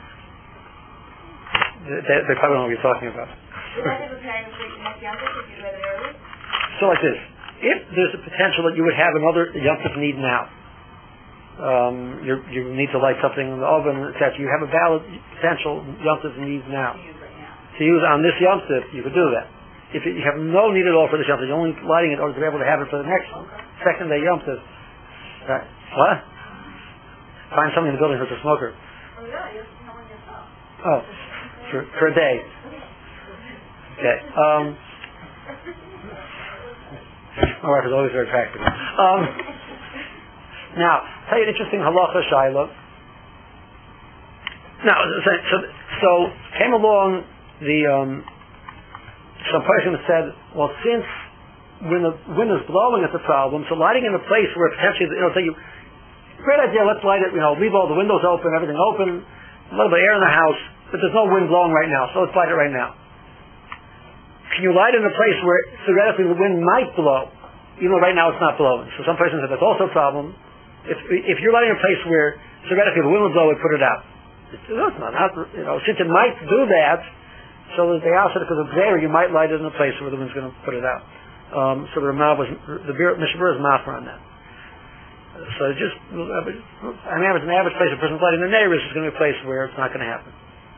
[SPEAKER 1] They, they probably don't know what you're talking about.
[SPEAKER 3] Would that be preparing for your next Yom Tov if you read it early?
[SPEAKER 1] So like this, if there's a potential that you would have another Yom Tov need now, um, you you need to light something in the oven, et cetera. You have a valid potential Yom Tov need now. To use on this Yom Tov, you could do that. If you have no need at all for this Yom Tov, you're only lighting it in order to be able to have it for the next second day Yom Tov. Right. What? Find somebody in the building who's a smoker.
[SPEAKER 2] Oh yeah, you're smelling yourself.
[SPEAKER 1] Oh, for, for a day. Okay. Um, my wife is always very practical. Um, now, I'll tell you an interesting halacha shaila. Now, so, so, so came along the um, some person said, well, since when the wind is blowing at the problem, so lighting in a place where potentially, you know, say you, great idea, let's light it, you know, leave all the windows open, everything open, a little bit of air in the house, but there's no wind blowing right now, so let's light it right now. Can you light in a place where theoretically the wind might blow, even though right now it's not blowing? So some person said that's also a problem. If if you're lighting in a place where theoretically the wind would blow, it put it out. It's, it's not, not, you know, since it might do that, so the opposite, because it's there, you might light it in a place where the wind's going to put it out. Um, so the Ramav was the Mishabur is mafra on that. So just, I mean, it's an average place a person's lighting their neighbors is going to be a place where it's not going to happen.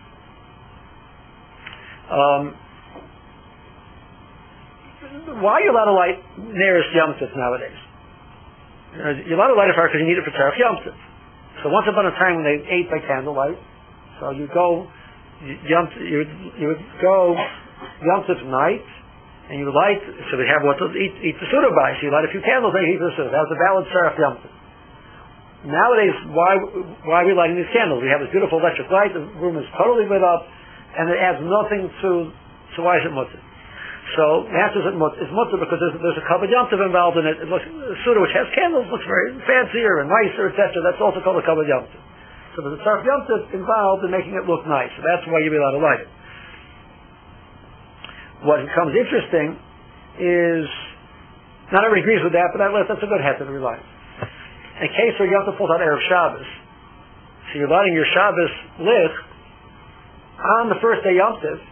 [SPEAKER 1] Um, why are you allowed to light nearest Yom Tov nowadays? You're allowed to light a fire because you need it for Tzarech Yom Tov. So once upon a time when they ate by candlelight, so you go, Yom Tov, you, would, you would go Yom Tov night, and you light, so they have what to eat, eat the Suda by, so you light a few candles and you eat the Suda. That was a valid Tzarech Yom Tov. Nowadays, why, why are we lighting these candles? We have this beautiful electric light, the room is totally lit up, and it adds nothing to, so why is it mutter? So the answer is it's mutter because there's, there's a kavod yom tov involved in it. It looks, the Suda, which has candles, looks very fancier and nicer, et cetera. That's also called a kavod yom tov. So there's a tzarech yom tov involved in making it look nice. So that's why you'll be allowed to light it. What becomes interesting is, not everybody agrees with that, but that, that's a good heter to rely on. In case where Yom Tov falls out Erev Shabbos, so you're lighting your Shabbos lich on the first day Yom Tov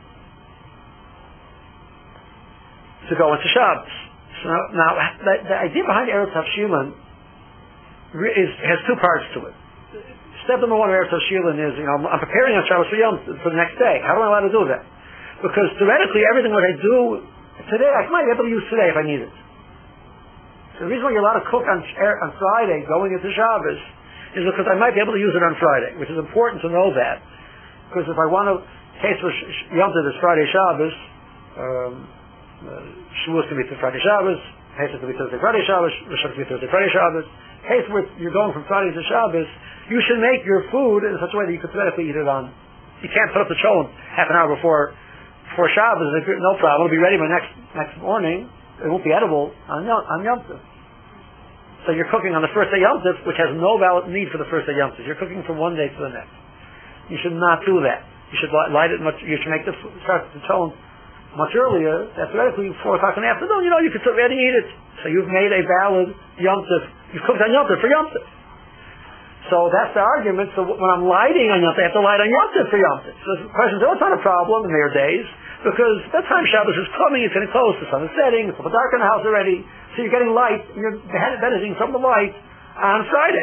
[SPEAKER 1] to go into Shabbos. So now, now the, the idea behind Erev Tavshilin is has two parts to it. Step number one of Erev Tavshilin is, you know, I'm preparing on Shabbos for Yom for the next day. How am I allowed to do that? Because theoretically, everything what I do Today, I might be able to use today if I need it. So the reason why you're allowed to cook on, on Friday going into Shabbos is because I might be able to use it on Friday, which is important to know that. Because if I want to, case for Yom Tov is Friday Shabbos, um, uh, Shavuos can be Friday Shabbos, Pesach can be Thursday Friday Shabbos, Rosh Hashanah can be Thursday Friday Shabbos. Case where you're going from Friday to Shabbos, you should make your food in such a way that you could theoretically eat it on. You can't put up the cholent half an hour before before Shabbos. No problem. It'll be ready by next next morning. It won't be edible on Yom, on Yom Tov. So you're cooking on the first day Yom Tov, which has no valid need for the first day Yom Tov. You're cooking from one day to the next. You should not do that. You should light it much. You should make the start the cholent much earlier. That's theoretically four o'clock in the afternoon. You know you could sit ready and eat it. So you've made a valid Yom Tov. You've cooked on Yom Tov for Yom Tov. So that's the argument. So when I'm lighting on Yom Tov, I have to light on Yom Tov for Yom Tov. So the question is, oh, it's not a problem in their days, because that time Shabbos is coming, it's getting close, the sun is setting, it's dark in the house already, so you're getting light, and you're benefiting from the light on Friday.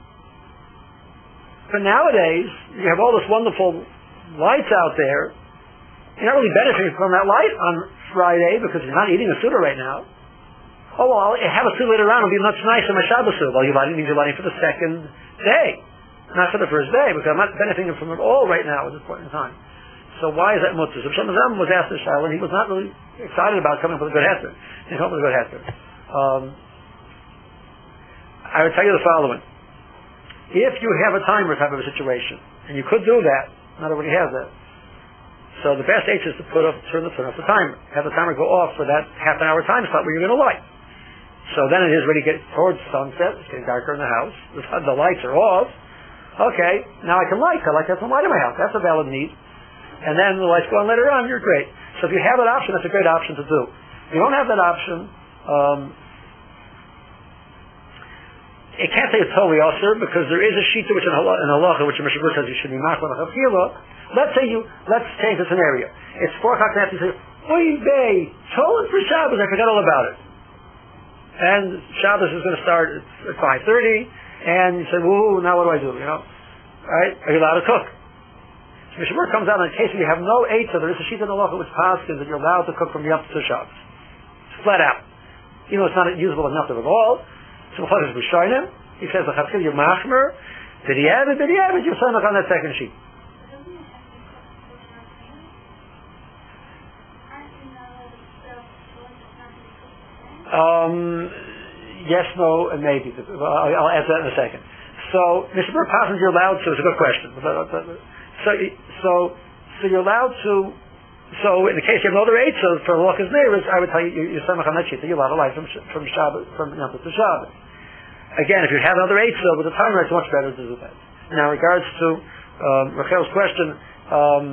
[SPEAKER 1] But nowadays, you have all this wonderful lights out there, you're not really benefiting from that light on Friday, because you're not eating a Suda right now. Oh, well, I'll have a Suda later on, it'll be much nicer, my Shabbos Suda. Well, you're lighting, means you're lighting for the second day, not for the first day, because I'm not benefiting from it all right now at this point in time. So why is that mutter? So Shem Azam was asked this child, and he was not really excited about coming up with a good heter. He came up with a good heter. Um, I would tell you the following. If you have a timer type of a situation, and you could do that, not everybody has that, so the best H is to put off, turn the, turn off the timer. Have the timer go off for that half an hour time slot where you're going to light. So then it is ready to get towards sunset. It's getting darker in the house. The, the lights are off. Okay, now I can light. I like to have some light in my house. That's a valid need. And then the lights go on later on. You're great. So if you have that option, that's a great option to do. If you don't have that option, um, it can't say it's totally usher, because there is a shita which in halacha, which in Mishnah Berurah says you should be machla l'chafila. Let's say you, let's change the scenario. It's four o'clock in the afternoon. You say, oy vey, cholent for Shabbos. I forgot all about it. And Shabbos is going to start at five thirty, and you say, woo, now what do I do, you know? Right? Are you allowed to cook? So Mishnah Berurah comes out in a case where you have no eitzah, there is a sheet in the halacha which passes that you're allowed to cook from Yom Tov to Shabbos. Flat out. You know, it's not usable enough at all. So Chacham B'Shonim, he says, l'chafkil you're machmer, did he have it, did he have it, you're signing on that second sheet. Um, yes, no, and maybe. I'll, I'll answer that in a second. So, Mishnah Berurah passes you're allowed to, it's a good question. So, so, so you're allowed to, so in the case you have no other eitzah for Halachas neighbors, I would tell you, you're saying on that sheet, you're allowed to light from, from Shabbos, from Yom Tov to Shabbos. Again, if you have another eitzah with the timer, it's much better to do that. Now, in regards to, um, Rachel's question, um,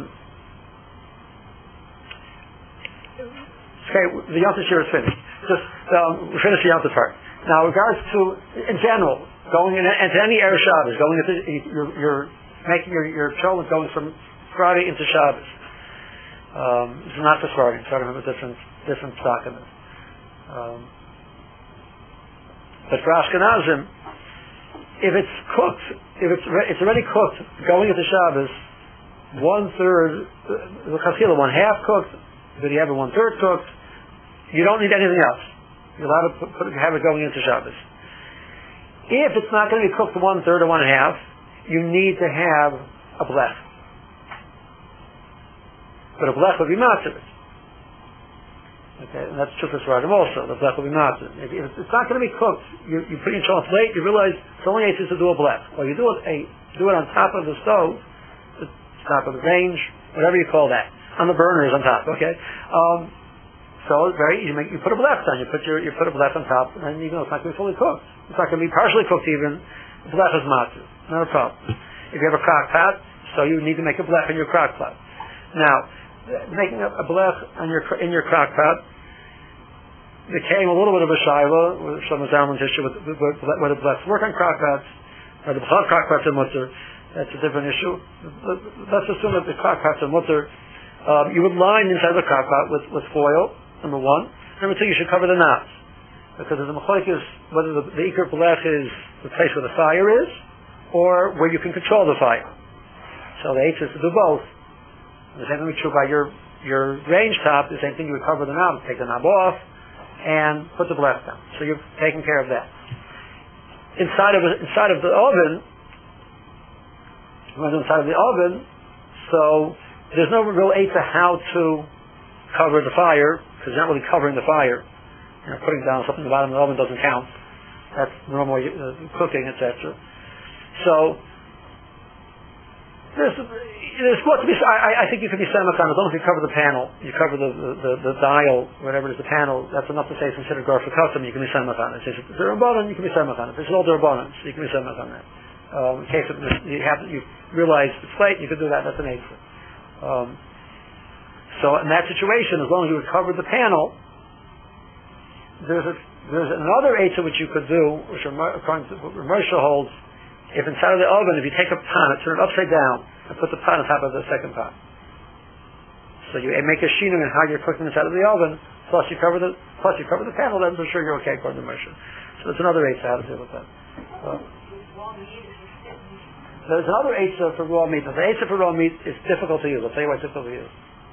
[SPEAKER 1] okay, the Yom Tov shir is finished. Just, um, we finished the Yom Tov part. Now, in regards to, in general, going in, into any Erev Shabbos, going into, you're, you're making your, your cholent going from Friday into Shabbos. Um, this is not for starting. Starting from a different, different document. Um, but for Ashkenazim, if it's cooked, if it's, re- it's already cooked, going into Shabbos, one third, the chasila, one half cooked, did you have it one third cooked, you don't need anything else. You're allowed to put, put, have it going into Shabbos. If it's not going to be cooked one third or one half, you need to have a blech. But a blech will be matzah. Okay, and that's true for Sfardim also. The blech will be matzah. If, if it's not going to be cooked, you, you put it in cholent late, you realize it's only eight to do a blech. Well, you do it, a, do it on top of the stove, the top of the range, whatever you call that. On the burners on top, okay? Um, So very you make you put a blech on. You put your you put a blech on top, and you know it's not going to be fully cooked. It's not going to be partially cooked even. The blech is matzah, not a problem. If you have a crock pot, so you need to make a blech in your crock pot. Now, making a, a blech on your in your crock pot became a little bit of a shiloh with some Zalman's issue with, with, with whether blechs work on crock pots or the crock pots are mutter. That's a different issue. Let's assume that the crock pots are mutter. Um, you would line inside the crock pot with, with foil. Number one. Number two, you should cover the knobs. Because there's a machlokes whether the, the ikar blech is the place where the fire is, or where you can control the fire. So the eitzah is to do both. And the same thing is true by your your range top, the same thing, you would cover the knob, take the knob off, and put the blast down. So you're taking care of that. Inside of inside of the oven, inside of the oven, so there's no real aid to how to cover the fire, because you're not really covering the fire. You know, putting down something at the bottom of the oven doesn't count. That's normal uh, cooking, et cetera. So there's, there's supposed to be. I, I think you can be semiconductor as long as you cover the panel, you cover the the, the, the dial, whatever it is, the panel. That's enough to say it's considered gar for custom. You can be semiconductor. If it's derabbanan, you can be semiconductor. If it's all derabbanan, so you can be semiconductor. Um, in case of you have you realize it's late, you could do that. That's an eitzah. Um, so in that situation, as long as you would cover the panel, there's a there's another eitzah which you could do, which according to what Moshe holds. If inside of the oven, if you take a pot, turn it upside down, and put the pot on top of the second pot. So you make a sheenum in how you're cooking inside of the oven, plus you cover the plus you cover the panel, then for sure you're okay according to Moshe. So that's another eitzah how to deal with that. Uh, there's another eitzah for raw meat. The eitzah for raw meat is difficult to use. I'll tell you why it's difficult to use.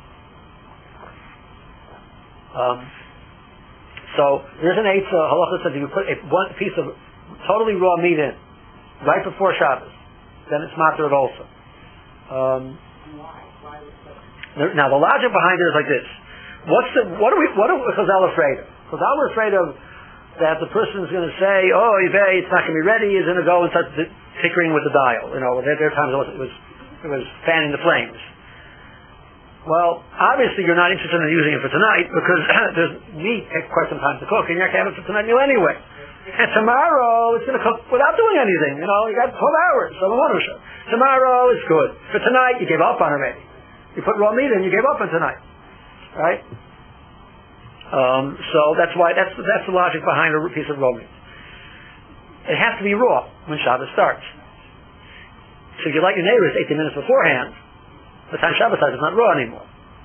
[SPEAKER 1] Um, so there's an eitzah, halacha says if you put a, one piece of totally raw meat in, right before Shabbos, then it's matter also. Um, now the logic behind it is like this: What's the what are we what are Chazal afraid of? Chazal are afraid of that the person is going to say, "Oh, Yvei, it's not going to be ready." He's going to go and start tinkering with the dial. You know, there, there are times it was, it was it was fanning the flames. Well, obviously you're not interested in using it for tonight because there's meat takes quite some time to cook, and you're not going to have it for tonight meal anyway. And tomorrow it's going to cook without doing anything. You know, you got twelve hours. So the water show. Tomorrow is good. For tonight, you gave up on already. You put raw meat in, you gave up on tonight, right? Um, so that's why that's that's the logic behind a piece of raw meat. It has to be raw when Shabbos starts. So if you light your neighbors eighteen minutes beforehand, the time Shabbos starts, it's not raw anymore.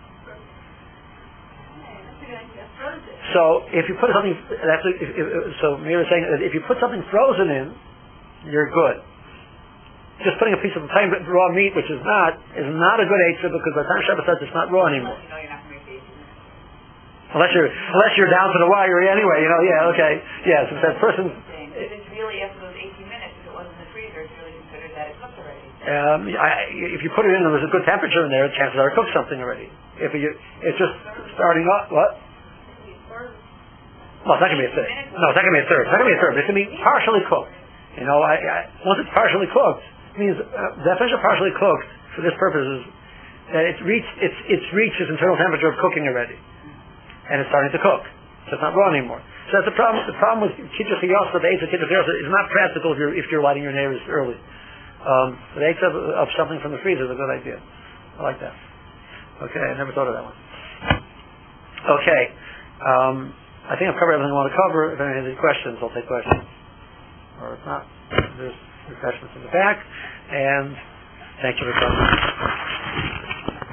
[SPEAKER 1] So if you put something, that's if, if, so Meir is saying that if you put something frozen in, you're good. Just putting a piece of plain raw meat, which is not, is not a good eitzah because by the time Shabbos starts, it's not raw anymore.
[SPEAKER 4] You know you're not going to make eighteen minutes.
[SPEAKER 1] Unless you're unless you're down to the wire anyway, you know. Yeah, okay, yes. If that person,
[SPEAKER 4] if it's really after those eighteen minutes, if it wasn't in the freezer, it's really considered that it cooked already.
[SPEAKER 1] Um, I, if you put it in, and there's a good temperature in there, chances are it cooked something already. If you, it's just starting up, what? Well, it's not going to be a third. No, it's not going to be a third. It's not going to be a third. It's going to be partially cooked. You know, I, I, once it's partially cooked, it means uh, the definition of partially cooked for this purpose is that it's reached it's it's reached its internal temperature of cooking already, and it's starting to cook. So it's not raw anymore. So that's the problem. The problem with kitzur chiyasa, the eitzah kitzur chiyasa, is not practical if you're if you're lighting your neighbors early. Um, the eitzah of, of something from the freezer is a good idea. I like that. Okay, I never thought of that one. Okay. Um, I think I've covered everything I want to cover. If anyone has any questions, I'll take questions. Or if not, there's refreshments in the back. And thank you for coming.